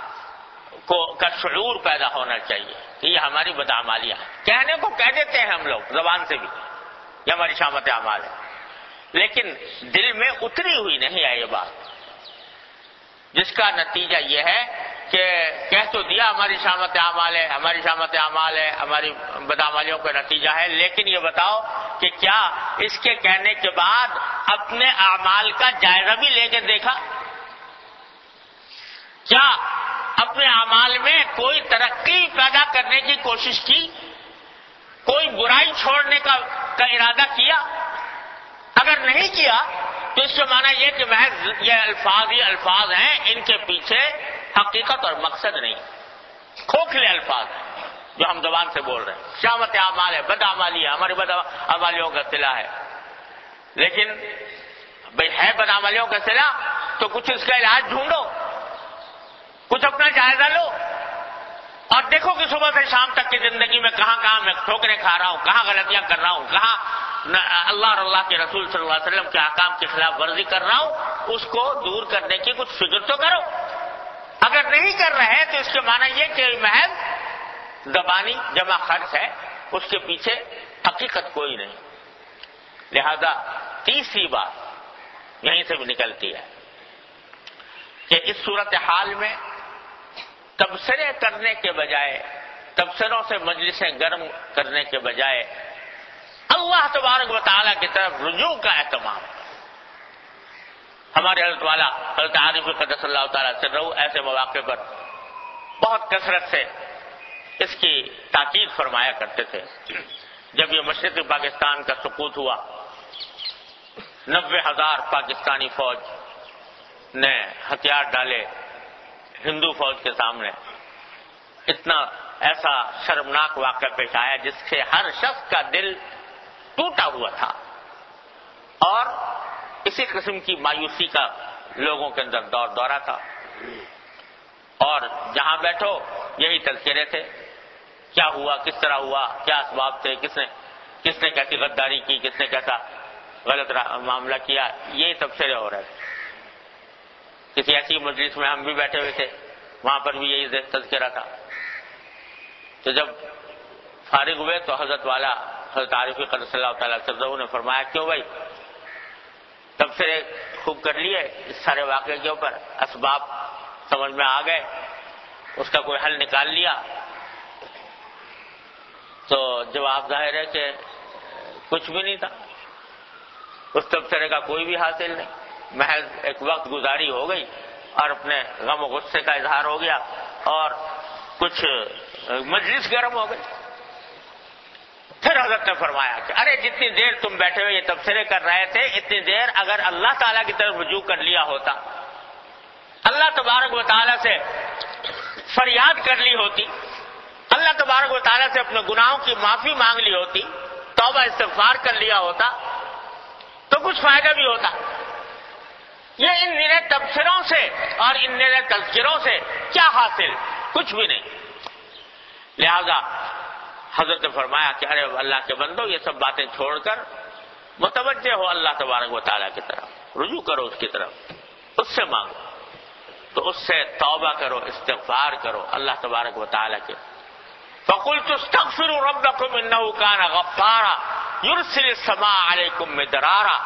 شعور پیدا ہونا چاہیے کہ یہ ہماری بداعمالیاں ہیں۔ کہنے کو کہہ دیتے ہیں ہم لوگ زبان سے بھی، یہ ہماری شامت اعمال ہے، لیکن دل میں اتری ہوئی نہیں ہے یہ بات، جس کا نتیجہ یہ ہے کہ کہہ تو دیا ہماری شامت اعمال ہے، ہماری شامت اعمال ہے، ہماری بدعمالیوں کا نتیجہ ہے، لیکن یہ بتاؤ کہ کیا اس کے کہنے کے بعد اپنے اعمال کا جائزہ بھی لے کے دیکھا؟ کیا اپنے اعمال میں کوئی ترقی پیدا کرنے کی کوشش کی؟ کوئی برائی چھوڑنے کا ارادہ کیا؟ اگر نہیں کیا تو اس کا معنی یہ کہ محض یہ الفاظ ہیں، ان کے پیچھے حقیقت اور مقصد نہیں، کھوکھلے الفاظ ہیں جو ہم زبان سے بول رہے ہیں۔ شامت اعمال ہے، بدعمالی ہے، ہماری بدعمالیوں کا صلہ ہے، لیکن بھئی ہے بدعمالیوں کا صلہ تو کچھ اس کا علاج ڈھونڈو، کچھ اپنا جائزہ لو اور دیکھو کہ صبح سے شام تک کی زندگی میں کہاں کہاں میں ٹھوکریں کھا رہا ہوں، کہاں غلطیاں کر رہا ہوں، کہاں اللہ اور اللہ کے رسول صلی اللہ علیہ وسلم کے احکام کی خلاف ورزی کر رہا ہوں، اس کو دور کرنے کی کچھ فکر تو کرو۔ اگر نہیں کر رہے تو اس کے معنی یہ کہ محض زبانی جمع خرچ ہے، اس کے پیچھے حقیقت کوئی نہیں۔ لہذا تیسری بات یہیں سے بھی نکلتی ہے کہ اس صورتحال میں تبصرے کرنے کے بجائے، تبصروں سے مجلسیں گرم کرنے کے بجائے اللہ تبارک و تعالیٰ کی طرف رجوع کا اہتمام۔ ہمارے حضرت والا حضرت عارف قدس اللہ تعالیٰ سرہ ایسے مواقع پر بہت کثرت سے اس کی تاکید فرمایا کرتے تھے۔ جب یہ مشرقی پاکستان کا سقوط ہوا، 90,000 پاکستانی فوج نے ہتھیار ڈالے ہندو فوج کے سامنے، اتنا ایسا شرمناک واقعہ پیش آیا جس سے ہر شخص کا دل ٹوٹا ہوا تھا، اور اسی قسم کی مایوسی کا لوگوں کے اندر دور دورہ تھا، اور جہاں بیٹھو یہی تذکرے تھے، کیا ہوا، کس طرح ہوا، کیا اسباب تھے، کس نے کیسی غداری کی، کس نے کیسا غلط معاملہ کیا، یہی تبصرے ہو رہے تھے۔ کسی ایسی مجلس میں ہم بھی بیٹھے ہوئے تھے، وہاں پر بھی یہی تذکرہ تھا۔ تو جب فارغ ہوئے تو حضرت والا حضرت عارف قدس اللہ تعالیٰ سرہ نے فرمایا، کیوں بھائی تبصرے خوب کر لیے اس سارے واقعے کے اوپر، اسباب سمجھ میں آ گئے، اس کا کوئی حل نکال لیا؟ تو جواب ظاہر ہے کہ کچھ بھی نہیں تھا، اس تبصرے کا کوئی بھی حاصل نہیں، محض ایک وقت گزاری ہو گئی اور اپنے غم و غصے کا اظہار ہو گیا اور کچھ مجلس گرم ہو گئی۔ پھر حضرت نے فرمایا کہ ارے جتنی دیر تم بیٹھے ہوئے یہ تبصرے کر رہے تھے، اتنی دیر اگر اللہ تعالیٰ کی طرف رجوع کر لیا ہوتا، اللہ تبارک و تعالیٰ سے فریاد کر لی ہوتی، اللہ تبارک و تعالیٰ سے اپنے گناہوں کی معافی مانگ لی ہوتی، توبہ استغفار کر لیا ہوتا تو کچھ فائدہ بھی ہوتا۔ یہ ان نرے تبصروں سے اور ان نرے تذکروں سے کیا حاصل؟ کچھ بھی نہیں۔ لہذا حضرت نے فرمایا کہ ارے اللہ کے بندو، یہ سب باتیں چھوڑ کر متوجہ ہو اللہ تبارک و تعالیٰ کی طرف، رجوع کرو اس کی طرف، اس سے مانگو، تو اس سے توبہ کرو، استغفار کرو اللہ تبارک و تعالیٰ کے۔ فَقُلْتُ اسْتَغْفِرُوا رَبَّكُمْ إِنَّهُ كَانَ غَفَّارًا يُرْسِلِ السَّمَاءَ عَلَيْكُمْ مِدْرَارًا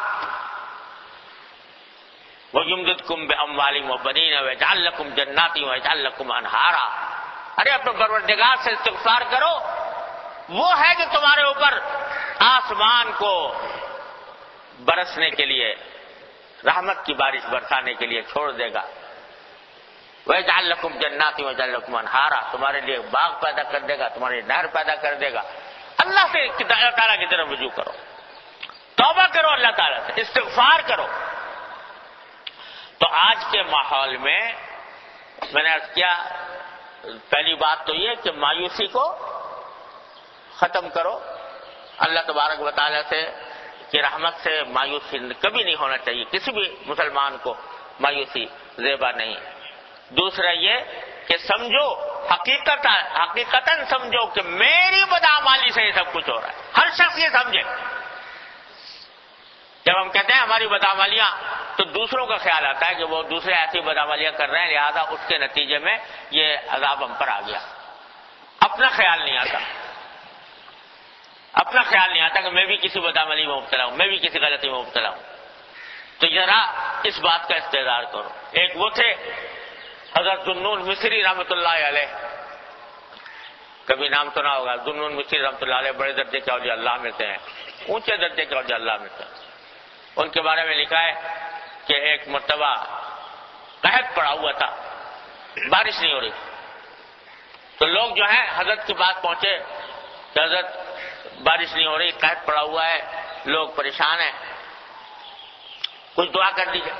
وَيُمْدِدْكُمْ بِأَمْوَالٍ وَبَنِينَ وَيَجْعَلْ لَكُمْ جَنَّاتٍ وَيَجْعَلْ لَكُمْ أَنْهَارًا۔ ارے اپنے پروردگار سے استغفار کرو، وہ ہے جو تمہارے اوپر آسمان کو برسنے کے لیے، رحمت کی بارش برسانے کے لیے چھوڑ دے گا۔ وَيَجْعَلْ لَكُمْ جَنَّاتٍ وَيَجْعَلْ لَكُمْ أَنْهَارًا، تمہارے لیے باغ پیدا کر دے گا، تمہارے لیے نہر پیدا کر دے گا۔ اللہ سے اللہ تعالیٰ کی طرف رجوع کرو، توبہ کرو اللہ تعالیٰ سے، استغفار کرو۔ تو آج کے ماحول میں میں نے عرض کیا، پہلی بات تو یہ کہ مایوسی کو ختم کرو، اللہ تبارک و تعالیٰ سے کی رحمت سے مایوسی کبھی نہیں ہونا چاہیے، کسی بھی مسلمان کو مایوسی زیبا نہیں۔ دوسرا یہ کہ سمجھو، حقیقتاً سمجھو کہ میری بدعمالی سے یہ سب کچھ ہو رہا ہے، ہر شخص یہ سمجھے۔ جب ہم کہتے ہیں ہماری بدعمالیاں، تو دوسروں کا خیال آتا ہے کہ وہ دوسرے ایسی بدعمالیاں کر رہے ہیں، لہذا اس کے نتیجے میں یہ عذاب ہم پر آ گیا۔ اپنا خیال نہیں آتا، اپنا خیال نہیں آتا کہ میں بھی کسی بدعملی میں مبتلا ہوں، میں بھی کسی غلطی میں مبتلا ہوں۔ تو ذرا اس بات کا استحضار کرو۔ ایک وہ تھے حضرت ذوالنون مصری رحمۃ اللہ علیہ، کبھی نام سنا ہوگا، ذوالنون مصری رحمۃ اللہ علیہ بڑے درجے کے اولیاء اللہ میں سے ہیں، اونچے درجے کے اولیاء اللہ میں سے۔ ان کے بارے میں لکھا ہے کہ ایک مرتبہ قحط پڑا ہوا تھا، بارش نہیں ہو رہی، تو لوگ جو ہیں حضرت کے پاس پہنچے کہ حضرت بارش نہیں ہو رہی، قحط پڑا ہوا ہے، لوگ پریشان ہیں، کچھ دعا کر دیجیے۔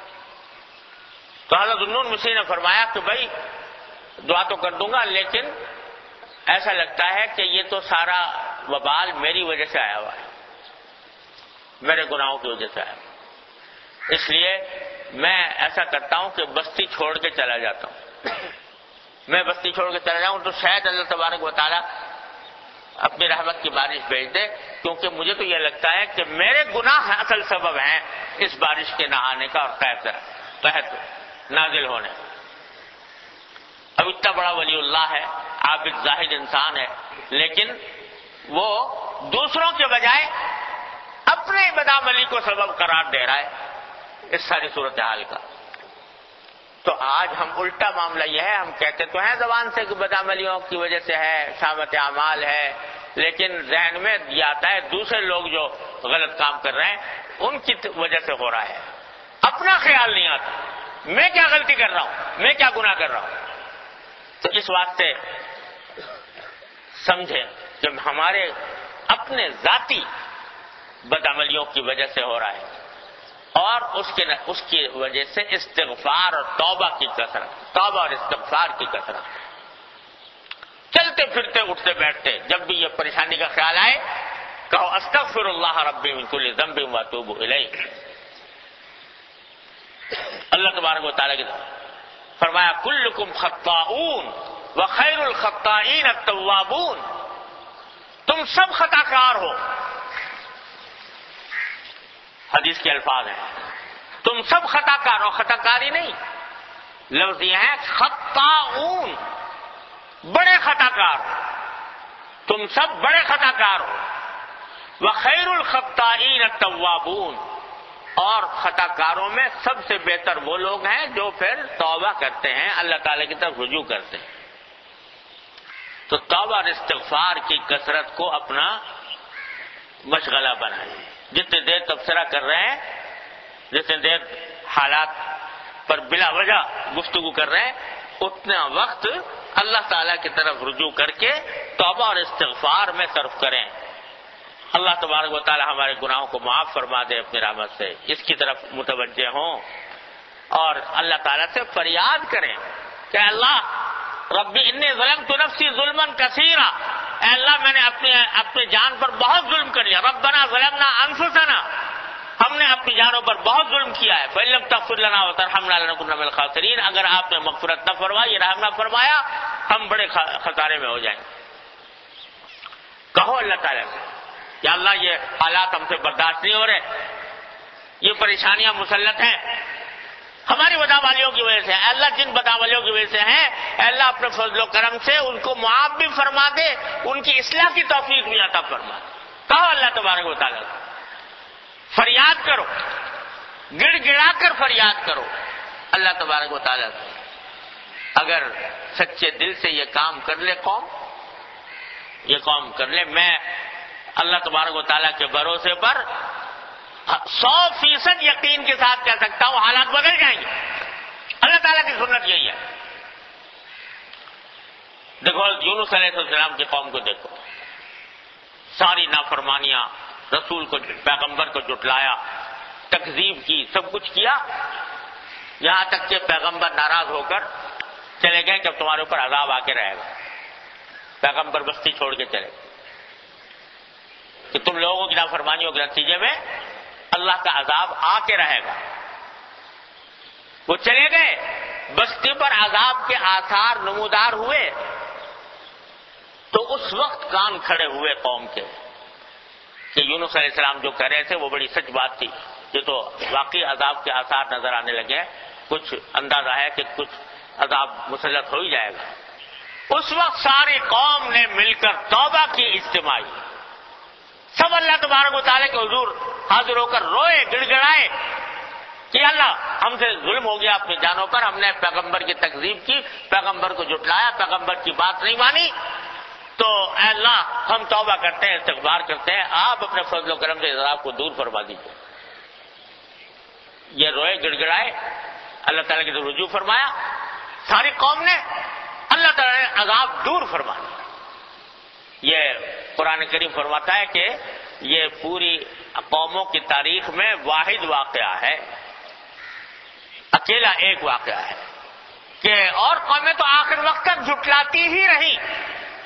تو حضرت ذوالنون مصری نے فرمایا کہ بھائی دعا تو کر دوں گا، لیکن ایسا لگتا ہے کہ یہ تو سارا وبال میری وجہ سے آیا ہوا ہے، میرے گناہوں کی وجہ سے آیا۔ اس لیے میں ایسا کرتا ہوں کہ بستی چھوڑ کے چلا جاتا ہوں. میں بستی چھوڑ کے چلا جاؤں تو شاید اللہ تبارک و تعالیٰ اپنی رحمت کی بارش بھیج دے، کیونکہ مجھے تو یہ لگتا ہے کہ میرے گناہ اصل سبب ہیں اس بارش کے نہ آنے کا اور قحط نازل ہونے. اب اتنا بڑا ولی اللہ ہے، عابد زاہد انسان ہے، لیکن وہ دوسروں کے بجائے اپنے بدعملی کو سبب قرار دے رہا ہے اس ساری صورتحال کا. تو آج ہم الٹا معاملہ یہ ہے، ہم کہتے تو ہیں زبان سے کہ بدعملیوں کی وجہ سے ہے، شامت اعمال ہے، لیکن ذہن میں یہ آتا ہے دوسرے لوگ جو غلط کام کر رہے ہیں ان کی وجہ سے ہو رہا ہے. اپنا خیال نہیں آتا میں کیا غلطی کر رہا ہوں، میں کیا گناہ کر رہا ہوں. تو اس واسطے سمجھیں کہ ہمارے اپنے ذاتی بدعملیوں کی وجہ سے ہو رہا ہے، اور اس کی وجہ سے استغفار اور توبہ کی کثرت، توبہ اور استغفار کی کثرت. چلتے پھرتے اٹھتے بیٹھتے جب بھی یہ پریشانی کا خیال آئے کہو استغفر اللہ ربی من کل ذنب واتوب الیہ. اللہ تبارک و تعالیٰ کی فرمایا کلکم خطاؤون وخیر الخطائین التوابون. تم سب خطا کار ہو، حدیث کے الفاظ ہیں، تم سب خطا کار ہو. خطا کاری نہیں، لفظ یہ ہے خطاؤون، بڑے خطا کار ہو، تم سب بڑے خطا کار ہو. وخیر الخطائین التوابون، اور خطا کاروں میں سب سے بہتر وہ لوگ ہیں جو پھر توبہ کرتے ہیں، اللہ تعالی کی طرف رجوع کرتے ہیں. تو توبہ اور استغفار کی کثرت کو اپنا مشغلہ بنائیں. جتنے دیر تبصرہ کر رہے ہیں، جتنے دیر حالات پر بلا وجہ گفتگو کر رہے ہیں، اتنا وقت اللہ تعالیٰ کی طرف رجوع کر کے توبہ اور استغفار میں صرف کریں. اللہ تبارک و تعالیٰ ہمارے گناہوں کو معاف فرما دے اپنی رحمت سے، اس کی طرف متوجہ ہوں اور اللہ تعالیٰ سے فریاد کریں کہ اللہ ربی انی ظلمت نفسی ظلما کثیرا، اے اللہ میں نے اپنے جان پر بہت ظلم کر لیا. ربنا ظلمنا انفسنا، ہم نے اپنی جانوں پر بہت ظلم کیا ہے. فإن لم تغفر لنا وترحمنا لنكن من الخاسرین، اگر آپ نے مغفرت نہ فرمائی، رحم نہ فرمایا، ہم بڑے خسارے میں ہو جائیں. کہو اللہ تعالیٰ کہ اللہ یہ حالات ہم سے برداشت نہیں ہو رہے، یہ پریشانیاں مسلط ہیں ہماری بدعملیوں کی وجہ سے. اے اللہ جن بدعملیوں کی وجہ سے ہیں، اے اللہ اپنے فضل و کرم سے ان کو معاف بھی فرما دے، ان کی اصلاح کی توفیق بھی عطا فرما. کہو اللہ تبارک و تعالیٰ، فریاد کرو، گڑ گڑا کر فریاد کرو اللہ تبارک و تعالیٰ سے. اگر سچے دل سے یہ کام کر لے قوم، یہ قوم کر لے، میں اللہ تبارک و تعالیٰ کے بھروسے پر 100% یقین کے ساتھ کہہ سکتا ہوں حالات بدل جائیں گے. اللہ تعالیٰ کی سنت یہی ہے. دیکھو یونس علیہ السلام کی قوم کو دیکھو، ساری نافرمانیاں، رسول کو، پیغمبر کو جھٹلایا، تکذیب کی، سب کچھ کیا، یہاں تک کہ پیغمبر ناراض ہو کر چلے گئے کہ اب تمہارے اوپر عذاب آ کے رہے گا. پیغمبر بستی چھوڑ کے چلے کہ تم لوگوں کی نافرمانیوں کے نتیجے میں اللہ کا عذاب آ کے رہے گا. وہ چلے گئے، بستی پر عذاب کے آثار نمودار ہوئے تو اس وقت کان کھڑے ہوئے قوم کے کہ یونس علیہ السلام جو کہہ رہے تھے وہ بڑی سچ بات تھی، یہ تو واقعی عذاب کے آثار نظر آنے لگے، کچھ اندازہ ہے کہ کچھ عذاب مسلط ہو ہی جائے گا. اس وقت ساری قوم نے مل کر توبہ کی اجتماعی، سب اللہ تبارک و تعالیٰ کے حضور حاضر ہو کر روئے، گڑ گڑائے کہ اللہ ہم سے ظلم ہو گیا اپنی جانوں پر، ہم نے پیغمبر کی تکذیب کی، پیغمبر کو جھٹلایا، پیغمبر کی بات نہیں مانی، تو اے اللہ ہم توبہ کرتے ہیں، استغفار کرتے ہیں، آپ اپنے فضل و کرم سے عذاب کو دور فرما دیجیے. یہ روئے، گڑ گڑائے، اللہ تعالیٰ کی طرف رجوع فرمایا، ساری قوم نے، اللہ تعالیٰ نے عذاب دور فرما دیا. یہ قرآن کریم فرماتا ہے کہ یہ پوری قوموں کی تاریخ میں واحد واقعہ ہے، اکیلا ایک واقعہ ہے کہ اور قومیں تو آخر وقت تک جھٹلاتی ہی رہی،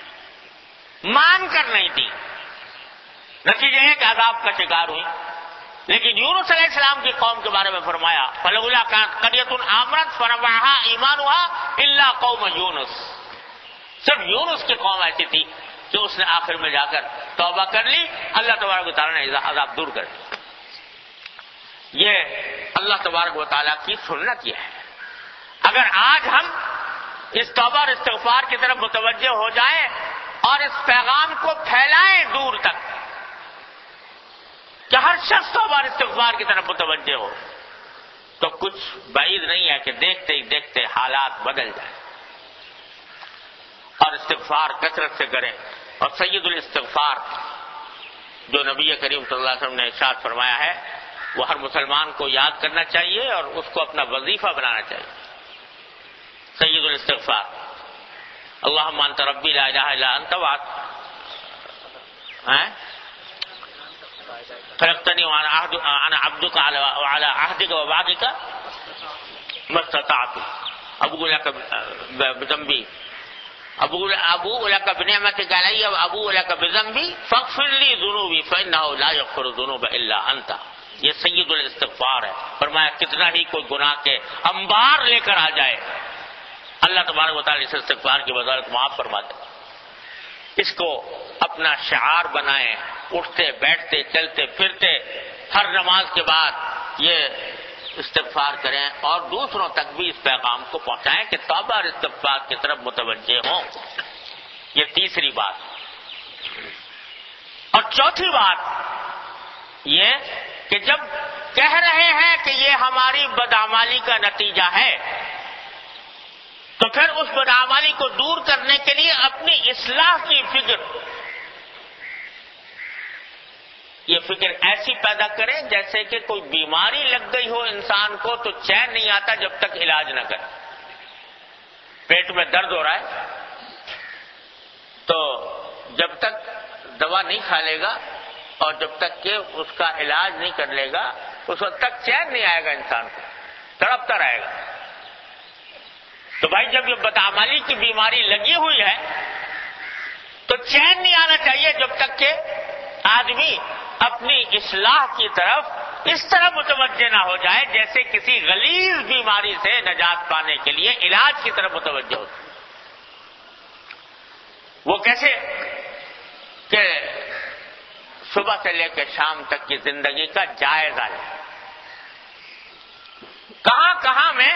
مان کر نہیں تھی. نتیجہ ہے کہ عذاب کا شکار ہوئی. لیکن یونس علیہ السلام کی قوم کے بارے میں فرمایا فلولا کانت قریۃ آمنت فنفعها ایمانها الا قوم یونس، صرف یونس کی قوم ایسی تھی کہ اس نے آخر میں جا کر توبہ کر لی، اللہ تبارک و تعالیٰ نے عذاب دور کر دیا۔ یہ اللہ تبارک و تعالیٰ کی سنت یہ ہے۔ اگر آج ہم اس توبہ اور استغفار کی طرف متوجہ ہو جائیں اور اس پیغام کو پھیلائیں دور تک کہ ہر شخص توبہ اور استغفار کی طرف متوجہ ہو، تو کچھ بعید نہیں ہے کہ دیکھتے ہی دیکھتے حالات بدل جائیں۔ اور استغفار کثرت سے کریں، اور سید الاستغفار جو نبی کریم صلی اللہ علیہ وسلم نے ارشاد فرمایا ہے وہ ہر مسلمان کو یاد کرنا چاہیے اور اس کو اپنا وظیفہ بنانا چاہیے۔ سید الاستغفار اللہم انت ربی لا الہ الا انت خلقتنی وانا عبدک وعلی عہدک ووعدک ما استطعت ابوء لک بذنبی ابوء لک بنعمتک علی وابوء لک بذنبی فاغفر لی ذنوبی فانہ لا یغفر الذنوب الا انت۔ یہ سید الاستغفار ہے۔ فرمایا کتنا ہی کوئی گناہ کے انبار لے کر آ جائے، اللہ تبارک و تعالیٰ اس استغفار کی بدولت معاف فرما دے۔ اس کو اپنا شعار بنائیں، اٹھتے بیٹھتے چلتے پھرتے ہر نماز کے بعد یہ استغفار کریں اور دوسروں تک بھی اس پیغام کو پہنچائیں کہ توبہ اور استغفار کی طرف متوجہ ہوں۔ یہ تیسری بات۔ اور چوتھی بات یہ کہ جب کہہ رہے ہیں کہ یہ ہماری بدعمالی کا نتیجہ ہے، تو پھر اس بدعمالی کو دور کرنے کے لیے اپنی اصلاح کی فکر، یہ فکر ایسی پیدا کریں جیسے کہ کوئی بیماری لگ گئی ہو انسان کو تو چین نہیں آتا جب تک علاج نہ کرے۔ پیٹ میں درد ہو رہا ہے تو جب تک دوا نہیں کھا لے گا اور جب تک کہ اس کا علاج نہیں کر لے گا اس وقت تک چین نہیں آئے گا، انسان کو تڑپتا رہے گا۔ تو بھائی جب یہ بدعمالی کی بیماری لگی ہوئی ہے تو چین نہیں آنا چاہیے جب تک کہ آدمی اپنی اصلاح کی طرف اس طرح متوجہ نہ ہو جائے جیسے کسی غلیظ بیماری سے نجات پانے کے لیے علاج کی طرف متوجہ ہو۔ وہ کیسے کہ صبح سے لے کے شام تک کی زندگی کا جائزہ لے، کہاں کہاں میں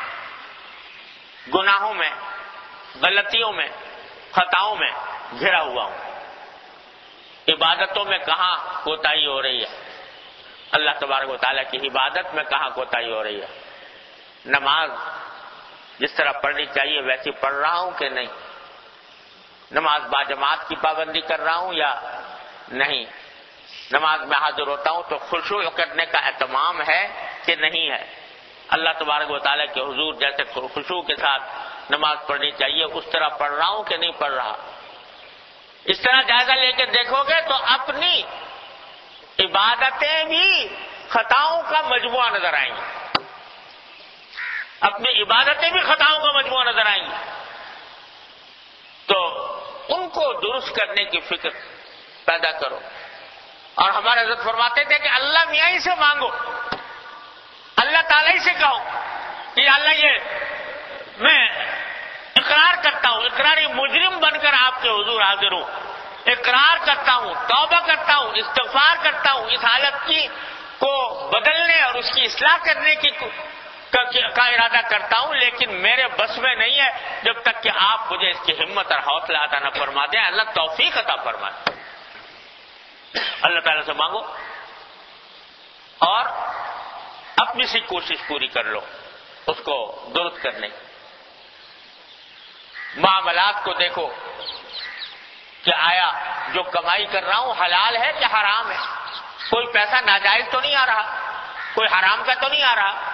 گناہوں میں، غلطیوں میں، خطاؤں میں گھرا ہوا ہوں، عبادتوں میں کہاں کوتاہی ہو رہی ہے، اللہ تبارک و تعالیٰ کی عبادت میں کہاں کوتاہی ہو رہی ہے، نماز جس طرح پڑھنی چاہیے ویسی پڑھ رہا ہوں کہ نہیں، نماز باجماعت کی پابندی کر رہا ہوں یا نہیں، نماز میں حاضر ہوتا ہوں تو خشوع کرنے کا اہتمام ہے کہ نہیں ہے، اللہ تبارک و تعالیٰ کے حضور جیسے خشوع کے ساتھ نماز پڑھنی چاہیے اس طرح پڑھ رہا ہوں کہ نہیں پڑھ رہا۔ اس طرح جائزہ لے کے دیکھو گے تو اپنی عبادتیں بھی خطاؤں کا مجموعہ نظر آئیں گی، اپنی عبادتیں بھی خطاؤں کا مجموعہ نظر آئیں گی، تو ان کو درست کرنے کی فکر پیدا کرو۔ اور ہمارے حضرت فرماتے تھے کہ اللہ میاں ہی سے مانگو، اللہ تعالیٰ ہی سے کہو کہ اللہ یہ میں اقرار کرتا ہوں، اقراری مجرم بن کر آپ کے حضور حاضر ہوں، اقرار کرتا ہوں، توبہ کرتا ہوں، استغفار کرتا ہوں، اس حالت کی کو بدلنے اور اس کی اصلاح کرنے کی کا ارادہ کرتا ہوں، لیکن میرے بس میں نہیں ہے جب تک کہ آپ مجھے اس کی ہمت اور حوصلہ عطا نہ فرما دیں۔ اللہ توفیق عطا فرما دیں۔ اللہ تعالیٰ سے مانگو اور اپنی سی کوشش پوری کر لو اس کو درست کرنے کی۔ معاملات کو دیکھو کہ آیا جو کمائی کر رہا ہوں حلال ہے کہ حرام ہے، کوئی پیسہ ناجائز تو نہیں آ رہا، کوئی حرام کا تو نہیں آ رہا۔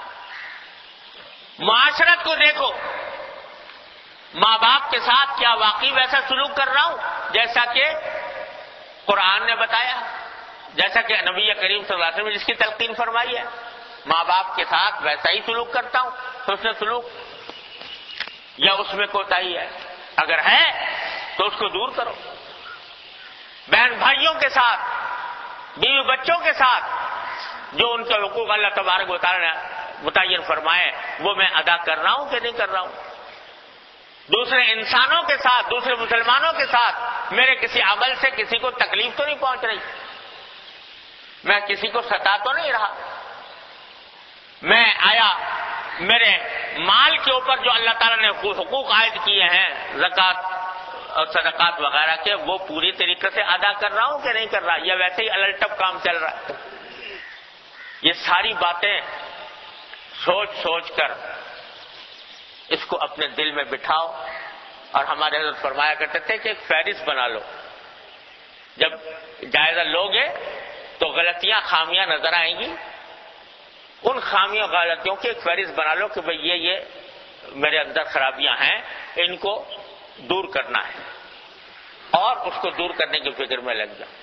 معاشرت کو دیکھو، ماں باپ کے ساتھ کیا واقعی ویسا سلوک کر رہا ہوں جیسا کہ قرآن نے بتایا، جیسا کہ نبی کریم صلی اللہ علیہ وسلم نے جس کی تلقین فرمائی ہے، ماں باپ کے ساتھ ویسا ہی سلوک کرتا ہوں، حسن سلوک، یا اس میں کوتاہی ہے؟ اگر ہے تو اس کو دور کرو۔ بہن بھائیوں کے ساتھ، بیوی بچوں کے ساتھ جو ان کے حقوق اللہ تبارک و تعالی نے متعین فرمائے وہ میں ادا کر رہا ہوں کہ نہیں کر رہا ہوں؟ دوسرے انسانوں کے ساتھ، دوسرے مسلمانوں کے ساتھ میرے کسی عمل سے کسی کو تکلیف تو نہیں پہنچ رہی، میں کسی کو ستا تو نہیں رہا، میں آیا میرے مال کے اوپر جو اللہ تعالیٰ نے حقوق عائد کیے ہیں زکوٰۃ اور صدقات وغیرہ کے، وہ پوری طریقے سے ادا کر رہا ہوں کہ نہیں کر رہا، یا ویسے ہی الٹپ کام چل رہا ہے؟ یہ ساری باتیں سوچ سوچ کر اس کو اپنے دل میں بٹھاؤ. اور ہمارے حضرت فرمایا کرتے تھے کہ ایک فہرست بنا لو، جب جائزہ لوگے تو غلطیاں خامیاں نظر آئیں گی، ان خامیوں غلطیوں کی ایک فہرست بنا لو کہ بھئی یہ میرے اندر خرابیاں ہیں، ان کو دور کرنا ہے، اور اس کو دور کرنے کی فکر میں لگ جاؤ.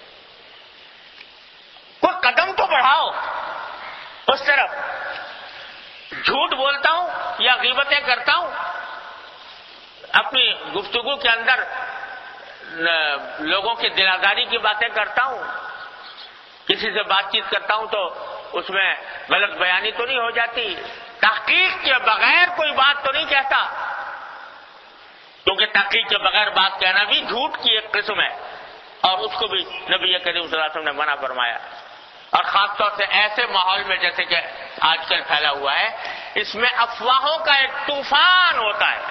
کوئی قدم تو بڑھاؤ اس طرف. جھوٹ بولتا ہوں یا غیبتیں کرتا ہوں، اپنی گفتگو کے اندر لوگوں کی دل آزاری کی باتیں کرتا ہوں، کسی سے بات چیت کرتا ہوں تو اس میں غلط بیانی تو نہیں ہو جاتی، تحقیق کے بغیر کوئی بات تو نہیں کہتا، کیونکہ تحقیق کے بغیر بات کہنا بھی جھوٹ کی ایک قسم ہے، اور اس کو بھی نبی کریم صلی اللہ علیہ وسلم نے منع فرمایا. اور خاص طور سے ایسے ماحول میں جیسے کہ آج کل پھیلا ہوا ہے، اس میں افواہوں کا ایک طوفان ہوتا ہے،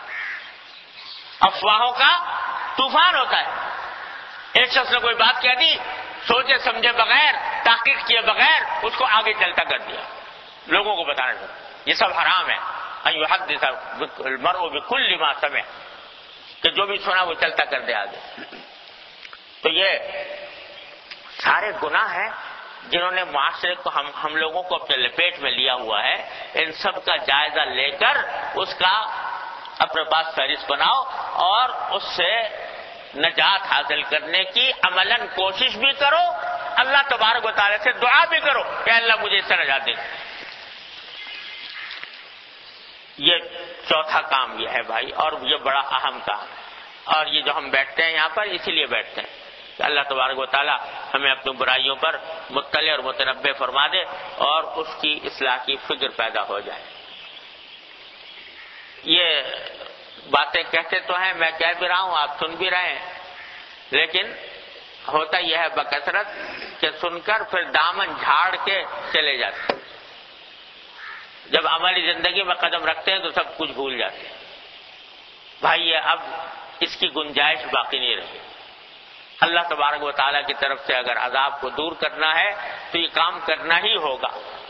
افواہوں کا طوفان ہوتا ہے. ایک شخص نے کوئی بات کہہ دی، سوچے سمجھے بغیر، تحقیق کیے بغیر اس کو آگے چلتا کر دیا، لوگوں کو بتانے سے. یہ سب حرام ہے. ان یحدث المرء بكل ما سمع، کہ جو بھی سنا وہ چلتا کر دے آگے. تو یہ سارے گناہ ہیں جنہوں نے معاشرے کو ہم لوگوں کو اپنے لپیٹ میں لیا ہوا ہے. ان سب کا جائزہ لے کر اس کا اپنے پاس فہرست بناؤ، اور اس سے نجات حاصل کرنے کی عملاً کوشش بھی کرو، اللہ تبارک و تعالی سے دعا بھی کرو کہ اللہ مجھے اس سے نجات دے. یہ چوتھا کام یہ ہے بھائی، اور یہ بڑا اہم کام ہے. اور یہ جو ہم بیٹھتے ہیں یہاں پر اسی لیے بیٹھتے ہیں کہ اللہ تبارک و تعالی ہمیں اپنی برائیوں پر مطلع اور متنبہ فرما دے اور اس کی اصلاح کی فکر پیدا ہو جائے. یہ باتیں کہتے تو ہیں، میں کہہ بھی رہا ہوں، آپ سن بھی رہے ہیں، لیکن ہوتا یہ ہے بکثرت کہ سن کر پھر دامن جھاڑ کے چلے جاتے ہیں. جب عملی زندگی میں قدم رکھتے ہیں تو سب کچھ بھول جاتے ہیں. بھائی یہ اب اس کی گنجائش باقی نہیں رہی. اللہ تبارک و تعالیٰ کی طرف سے اگر عذاب کو دور کرنا ہے تو یہ کام کرنا ہی ہوگا.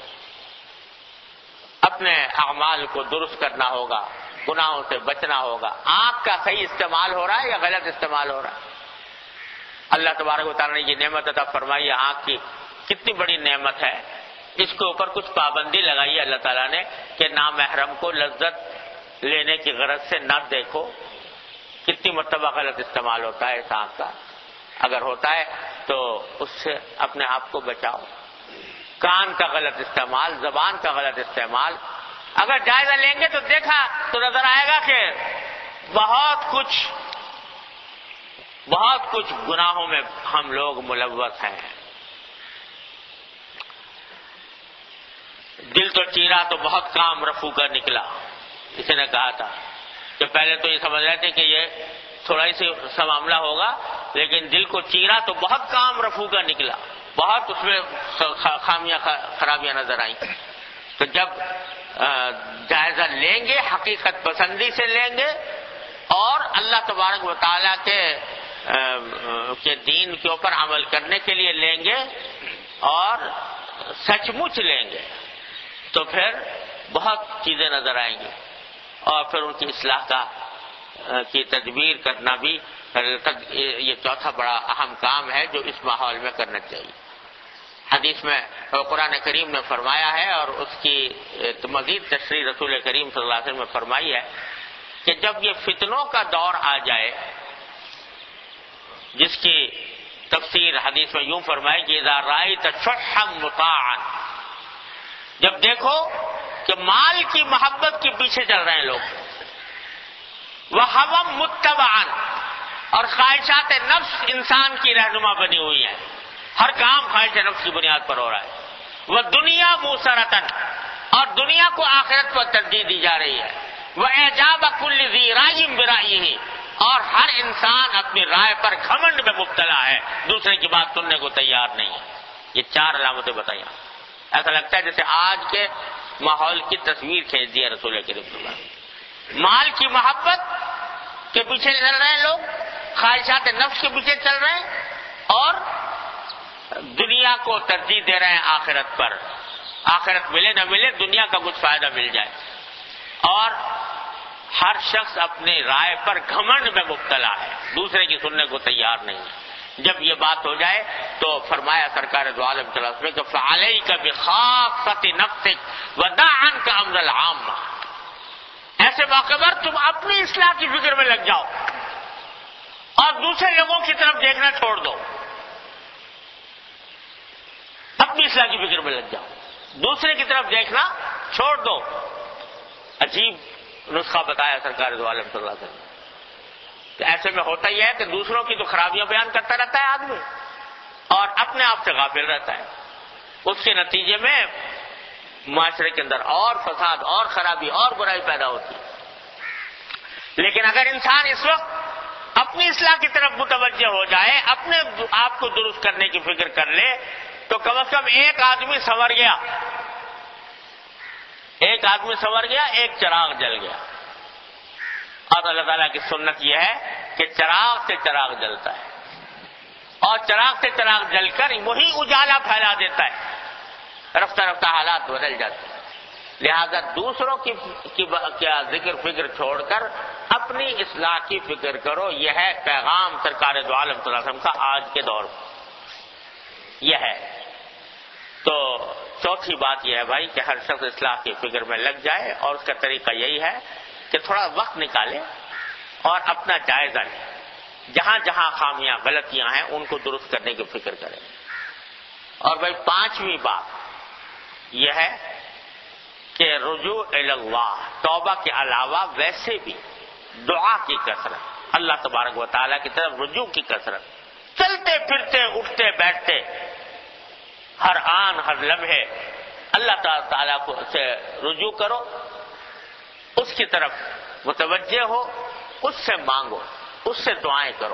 اپنے اعمال کو درست کرنا ہوگا، گناہوں سے بچنا ہوگا. آنکھ کا صحیح استعمال ہو رہا ہے یا غلط استعمال ہو رہا ہے؟ اللہ تبارک و تعالیٰ نے یہ نعمت عطا فرمائی ہے آنکھ کی، کتنی بڑی نعمت ہے. اس کے اوپر کچھ پابندی لگائی ہے اللہ تعالیٰ نے کہ نامحرم کو لذت لینے کی غرض سے نہ دیکھو. کتنی مرتبہ غلط استعمال ہوتا ہے اس آنکھ کا. اگر ہوتا ہے تو اس سے اپنے آپ کو بچاؤ. کان کا غلط استعمال، زبان کا غلط استعمال، اگر جائزہ لیں گے تو دیکھا تو نظر آئے گا کہ بہت کچھ گناہوں میں ہم لوگ ملوث ہیں. دل تو چیرا تو بہت کام رفو کا نکلا. کسی نے کہا تھا کہ پہلے تو یہ سمجھ رہے تھے کہ یہ تھوڑا ہی سا معاملہ ہوگا، لیکن دل کو چیرا تو بہت کام رفو کا نکلا، بہت اس میں خامیاں خرابیاں نظر آئیں. تو جب جائزہ لیں گے حقیقت پسندی سے لیں گے اور اللہ تبارک و تعالیٰ کے دین کے اوپر عمل کرنے کے لیے لیں گے اور سچ مچ لیں گے تو پھر بہت چیزیں نظر آئیں گی، اور پھر ان کی اصلاح کی تدبیر کرنا بھی یہ چوتھا بڑا اہم کام ہے جو اس ماحول میں کرنا چاہیے. حدیث میں قرآن کریم نے فرمایا ہے اور اس کی مزید تشریح رسول کریم صلی اللہ علیہ وسلم نے فرمائی ہے کہ جب یہ فتنوں کا دور آ جائے، جس کی تفسیر حدیث میں یوں فرمائی کہ اذا رأیت شحا مطاعا، جب دیکھو کہ مال کی محبت کے پیچھے چل رہے ہیں لوگ، وہوا متبعا، اور خواہشات نفس انسان کی رہنما بنی ہوئی ہیں، ہر کام خواہش نفس کی بنیاد پر ہو رہا ہے، وَالدُّنْيَا مُوسَرَةً، اور دنیا کو آخرت پر ترجیح دی جا رہی ہے، وَإِعْجَابَ كُلِّ ذِي رَأْيٍ بِرَأْيِهِ، اور ہر انسان اپنی رائے پر گھمنڈ میں مبتلا ہے، دوسرے کی بات سننے کو تیار نہیں ہے۔ یہ 4 علامتیں بتائیں۔ ایسا لگتا ہے جیسے آج کے ماحول کی تصویر کھینچ دی ہے رسول کریم صلی اللہ علیہ وسلم۔ مال کی محبت کے پیچھے چل رہے ہیں لوگ، خواہشات نفس کے پیچھے چل رہے ہیں، اور دنیا کو ترجیح دے رہے ہیں آخرت پر۔ آخرت ملے نہ ملے، دنیا کا کچھ فائدہ مل جائے، اور ہر شخص اپنی رائے پر گھمنڈ میں مبتلا ہے، دوسرے کی سننے کو تیار نہیں ہے۔ جب یہ بات ہو جائے تو فرمایا سرکار دو عالم صلی اللہ علیہ وسلم کہ فعلیک بخافۃ نفسک ودع عنک امر العامہ، ایسے موقع پر تم اپنی اصلاح کی فکر میں لگ جاؤ اور دوسرے لوگوں کی طرف دیکھنا چھوڑ دو، اپنی اصلاح کی فکر میں لگ جاؤ، دوسرے کی طرف دیکھنا چھوڑ دو۔ عجیب نسخہ بتایا سرکار دو عالم صلی اللہ علیہ وسلم۔ تو ایسے میں ہوتا ہی ہے کہ دوسروں کی تو خرابیاں بیان کرتا رہتا ہے آدمی، اور اپنے آپ سے غافل رہتا ہے، اس کے نتیجے میں معاشرے کے اندر اور فساد اور خرابی اور برائی پیدا ہوتی ہے۔ لیکن اگر انسان اس وقت اپنی اصلاح کی طرف متوجہ ہو جائے، اپنے آپ کو درست کرنے کی فکر کر لے، تو کم از کم ایک آدمی سنور گیا، ایک آدمی سنور گیا، ایک چراغ جل گیا۔ اور اللہ تعالیٰ کی سنت یہ ہے کہ چراغ سے چراغ جلتا ہے، اور چراغ سے چراغ جل کر وہی اجالا پھیلا دیتا ہے، رفتہ رفتہ حالات بدل جاتے ہیں۔ لہذا دوسروں کی ذکر فکر چھوڑ کر اپنی اصلاح کی فکر کرو، یہ ہے پیغام سرکار دو عالم صلی اللہ علیہ وسلم کا آج کے دور میں، یہ ہے۔ تو چوتھی بات یہ ہے بھائی کہ ہر شخص اصلاح کی فکر میں لگ جائے، اور اس کا طریقہ یہی ہے کہ تھوڑا وقت نکالے اور اپنا جائزہ لیں، جہاں جہاں خامیاں غلطیاں ہیں ان کو درست کرنے کی فکر کریں۔ اور بھائی 5ویں بات یہ ہے کہ رجوع الی اللہ، توبہ کے علاوہ ویسے بھی دعا کی کثرت، اللہ تبارک و تعالیٰ کی طرف رجوع کی کثرت، چلتے پھرتے اٹھتے بیٹھتے ہر آن ہر لمحے اللہ تعالیٰ کو سے رجوع کرو، اس کی طرف متوجہ ہو، اس سے مانگو، اس سے دعائیں کرو۔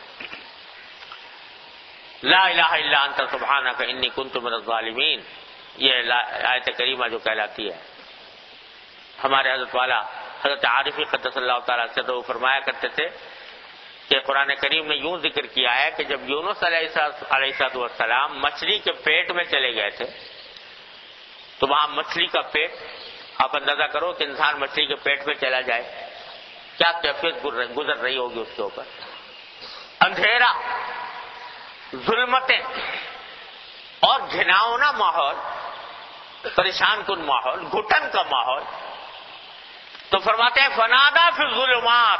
لا الہ الا انت سبحانک انی کنت من الظالمین، یہ آیت کریمہ جو کہلاتی ہے، ہمارے حضرت والا حضرت عارفی قدس اللہ تعالیٰ سے تو فرمایا کرتے تھے کہ قرآن کریم نے یوں ذکر کیا ہے کہ جب یونس علیہ السلام مچھلی کے پیٹ میں چلے گئے تھے، تو وہاں مچھلی کا پیٹ، آپ اندازہ کرو کہ انسان مچھلی کے پیٹ میں چلا جائے، کیا کیفیت گزر رہی ہوگی اس کے اوپر، اندھیرا، ظلمتیں اور گھناؤنا ماحول، پریشان کن ماحول، گھٹن کا ماحول۔ تو فرماتے ہیں فنادا فی الظلمات،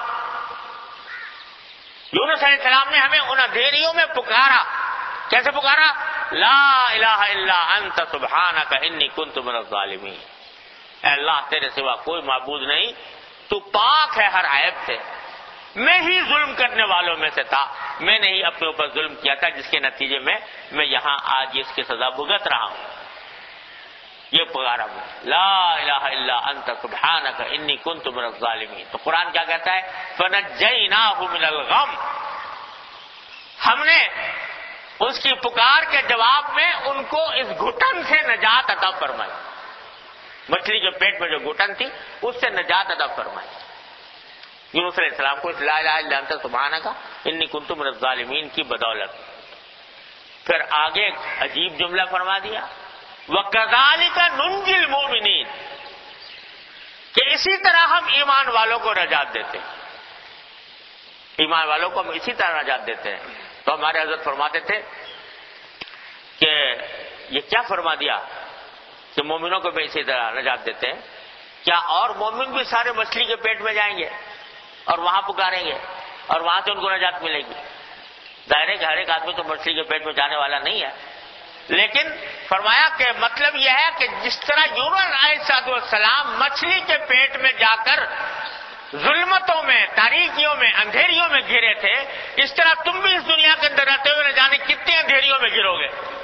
یونس علیہ السلام نے ہمیں ان اندھیریوں میں پکارا، کیسے پکارا؟ لا الہ الا انت سبحانک انی کنت من الظالمین، اے اللہ تیرے سوا کوئی معبود نہیں، تو پاک ہے ہر عیب سے، میں ہی ظلم کرنے والوں میں سے تھا، میں نے ہی اپنے اوپر ظلم کیا تھا، جس کے نتیجے میں میں یہاں آج اس کی سزا بھگت رہا ہوں۔ یہ پکارا مجھے، لا الہ الا انت سبحانک انی کنت من الظالمین۔ تو قرآن کیا کہتا ہے؟ فنجیناہ من الغم، ہم نے اس کی پکار کے جواب میں ان کو اس گھٹن سے نجات عطا فرمائی، مچھلی کے پیٹ میں جو گھٹن تھی اس سے نجات عطا فرمائی یونس علیہ السلام کو، اس لا الہ الا انت سبحانک انی کنت من الظالمین کی بدولت۔ پھر آگے ایک عجیب جملہ فرما دیا، وَكَذَلِكَ نُنْجِي الْمُؤْمِنِينَ، کہ اسی طرح ہم ایمان والوں کو نجات دیتے ہیں، ایمان والوں کو ہم اسی طرح نجات دیتے ہیں۔ تو ہمارے حضرت فرماتے تھے کہ یہ کیا فرما دیا کہ مومنوں کو بھی اسی طرح نجات دیتے ہیں؟ کیا اور مومن بھی سارے مچھلی کے پیٹ میں جائیں گے اور وہاں پکاریں گے اور وہاں سے ان کو نجات ملے گی؟ ظاہر ہے کہ ہر ایک آدمی تو مچھلی کے پیٹ میں جانے والا نہیں ہے، لیکن فرمایا کہ مطلب یہ ہے کہ جس طرح یونس علیہ السلام مچھلی کے پیٹ میں جا کر ظلمتوں میں، تاریکیوں میں، اندھیریوں میں گرے تھے، اس طرح تم بھی اس دنیا کے اندر رہتے ہوئے نہ جانے کتنے اندھیریوں میں گرو گے،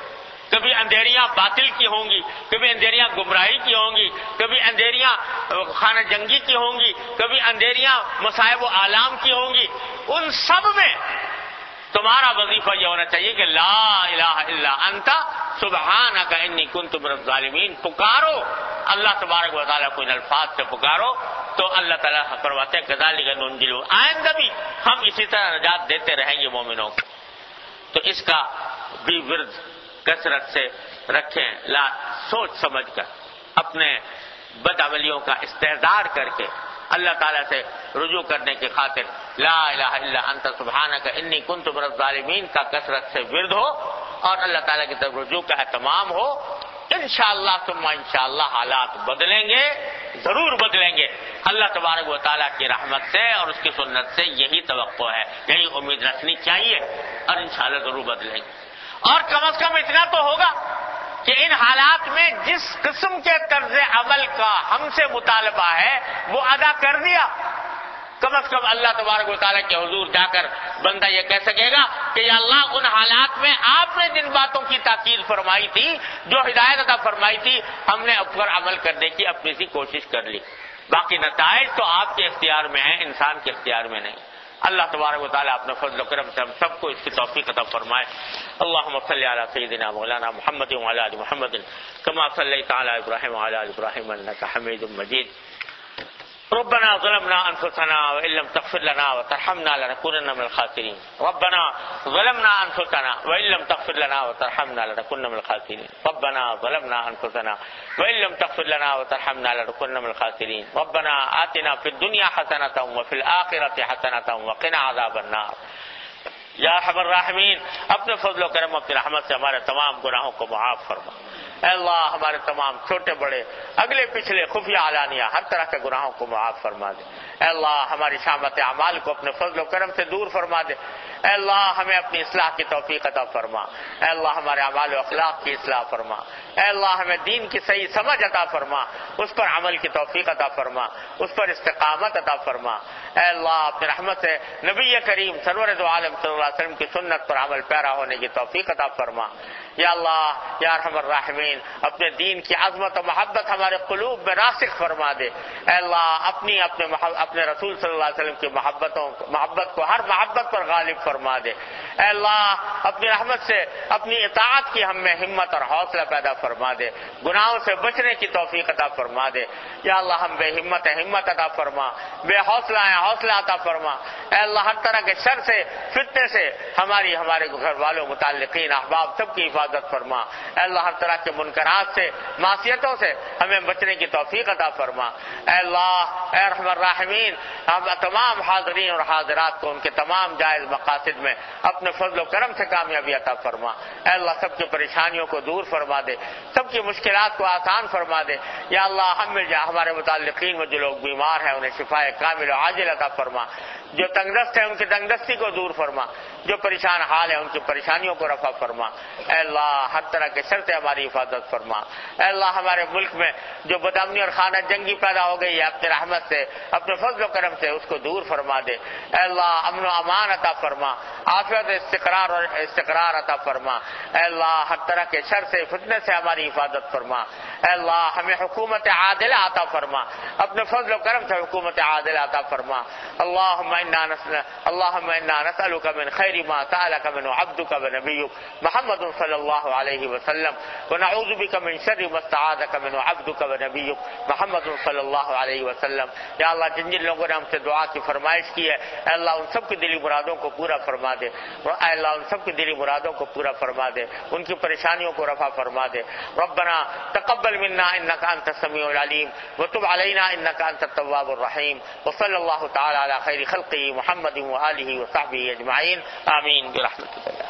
کبھی اندھیریاں باطل کی ہوں گی، کبھی اندھیریاں گمراہی کی ہوں گی، کبھی اندھیریاں خانہ جنگی کی ہوں گی، کبھی اندھیریاں مصائب و آلام کی ہوں گی، ان سب میں تمہارا وظیفہ یہ ہونا چاہیے کہ لا الہ الا انت سبحانک انی کنت من الظالمین، پکارو اللہ تبارک و تعالیٰ کو ان الفاظ سے پکارو تو اللہ تعالیٰ فرماتے ہیں کذالک ننجی، آئندہ بھی ہم اسی طرح نجات دیتے رہیں گے مومنوں کو۔ تو اس کا بھی ورد کثرت سے رکھیں، سوچ سمجھ کر اپنے بد عملیوں کا استحضار کر کے اللہ تعالیٰ سے رجوع کرنے کی خاطر لا الہ الا انت سبحانک انی کنت من الظالمین کا کثرت سے ورد ہو اور اللہ تعالیٰ کی طرف رجوع کا اہتمام ہو۔ انشاءاللہ ثم انشاءاللہ حالات بدلیں گے، ضرور بدلیں گے۔ اللہ تبارک و تعالیٰ کی رحمت سے اور اس کی سنت سے یہی توقع ہے، یہی امید رکھنی چاہیے اور انشاءاللہ ضرور بدلیں گے۔ اور کم از کم اتنا تو ہوگا کہ ان حالات میں جس قسم کے طرز عمل کا ہم سے مطالبہ ہے وہ ادا کر دیا۔ کم از کم اللہ تبارک و تعالیٰ کے حضور جا کر بندہ یہ کہہ سکے گا کہ یا اللہ ان حالات میں آپ نے جن باتوں کی تاکید فرمائی تھی، جو ہدایت عطا فرمائی تھی، ہم نے اب پر عمل کرنے کی اپنی سی کوشش کر لی۔ باقی نتائج تو آپ کے اختیار میں ہیں، انسان کے اختیار میں نہیں۔ اللہ تبارک و تعالیٰ اپنے فضل و کرم سے ہم سب کو اس کی توفیق عطا فرمائے۔ اللہم صلی علی سیدنا مولانا محمد وعلی آل محمد کما صلیت علی ابراہیم وعلی آل ابراہیم انک حمید مجید۔ ربنا ظلمنا انفسنا وان لم تغفر لنا وترحمنا لنكونن من الخاسرين ربنا ظلمنا انفسنا وان لم تغفر لنا وترحمنا لنكونن من الخاسرين ربنا ظلمنا انفسنا وان لم تغفر لنا وترحمنا لنكونن من الخاسرين ربنا آتنا في الدنيا حسنة وفي الآخرة حسنة وقنا عذاب النار۔ یا ارحم الراحمین، اپنے فضل و کرم اپنی رحمت سے ہمارے تمام گناہوں کو معاف فرما۔ اے اللہ ہمارے تمام چھوٹے بڑے اگلے پچھلے خفیہ علانیہ ہر طرح کے گناہوں کو معاف فرما دے۔ اے اللہ ہماری شامت اعمال کو اپنے فضل و کرم سے دور فرما دے۔ اے اللہ ہمیں اپنی اصلاح کی توفیق عطا فرما۔ اے اللہ ہمارے اعمال و اخلاق کی اصلاح فرما۔ اے اللہ ہمیں دین کی صحیح سمجھ عطا فرما، اس پر عمل کی توفیق عطا فرما، اس پر استقامت عطا فرما۔ اے اللہ اپنے رحمت سے نبی کریم سرور دو عالم صلی اللہ علیہ وسلم کی سنت پر عمل پیرا ہونے کی توفیق عطا فرما۔ یا اللہ یا ارحم الراحمین، اپنے دین کی عظمت و محبت ہمارے قلوب میں راسخ فرما دے۔ اے اللہ اپنے رسول صلی اللہ علیہ وسلم کی محبت کو ہر محبت پر غالب فرما دے۔ اے اللہ اپنی رحمت سے اپنی اطاعت کی ہم میں ہمت اور حوصلہ پیدا فرما دے، گناہوں سے بچنے کی توفیق عطا فرما دے۔ یا اللہ ہم بے ہمت عطا فرما، بے حوصلہ عطا فرما۔ اے اللہ ہر طرح کے شر سے فتنے سے ہمارے گھر والوں متعلقین احباب سب کی حفاظت فرما۔ اے اللہ ہر طرح کے منکرات سے معصیتوں سے ہمیں بچنے کی توفیق عطا فرما۔ اے اللہ اے ارحم الراحمین، ہم تمام حاضرین اور حاضرات کو ان کے تمام جائز مقاصد میں اپنے فضل و کرم سے کامیابی عطا فرما۔ اے اللہ سب کی پریشانیوں کو دور فرما دے، سب کی مشکلات کو آسان فرما دے۔ یا اللہ ہم میں ہمارے متعلقین میں جو لوگ بیمار ہیں انہیں شفاء کامل و عاجل عطا فرما، جو تنگ دست ہیں ان کی تنگ دستی کو دور فرما، جو پریشان حال ہیں ان کی پریشانیوں کو رفع فرما۔ اے اللہ ہر طرح کے شر سے ہماری حفاظت فرما۔ اے اللہ ہمارے ملک میں جو بدامنی اور خانہ جنگی پیدا ہو گئی ہے اپنے رحمت سے اپنے فضل و کرم سے اس کو دور فرما دے۔ اے اللہ امن و امان عطا فرما، عافیت استقرار عطا فرما۔ اے اللہ ہر طرح کے شر سے فتنے سے ہماری حفاظت فرما۔ اے اللہ ہمیں حکومت عادلہ عطا فرما، اپنے فضل و کرم سے حکومت عادلہ عطا فرما۔ اللہم انا نسألک من خیر ما سألک منه عبدک ونبیک محمد صلی اللہ علیہ وسلم ونعوذ بک من شر ما استعاذک منه عبدک ونبیک محمد صلی اللہ علیہ وسلم۔ یا اللہ جن لوگوں نے ہم سے دعا کی فرمائش کی ہے اے اللہ ان سب کی دلی مرادوں کو پورا فرما دے۔ اے اللہ ان سب کی دلی مرادوں کو پورا فرما دے، ان کی پریشانیوں کو رفع فرما دے۔ ربنا تقبل منا انک انت السمیع العلیم وتب علینا انک انت التواب الرحیم وصلی اللہ تعالی علی خیر خلقہ محمد وآلہ وصحبہ اجمعین آمین برحمتک۔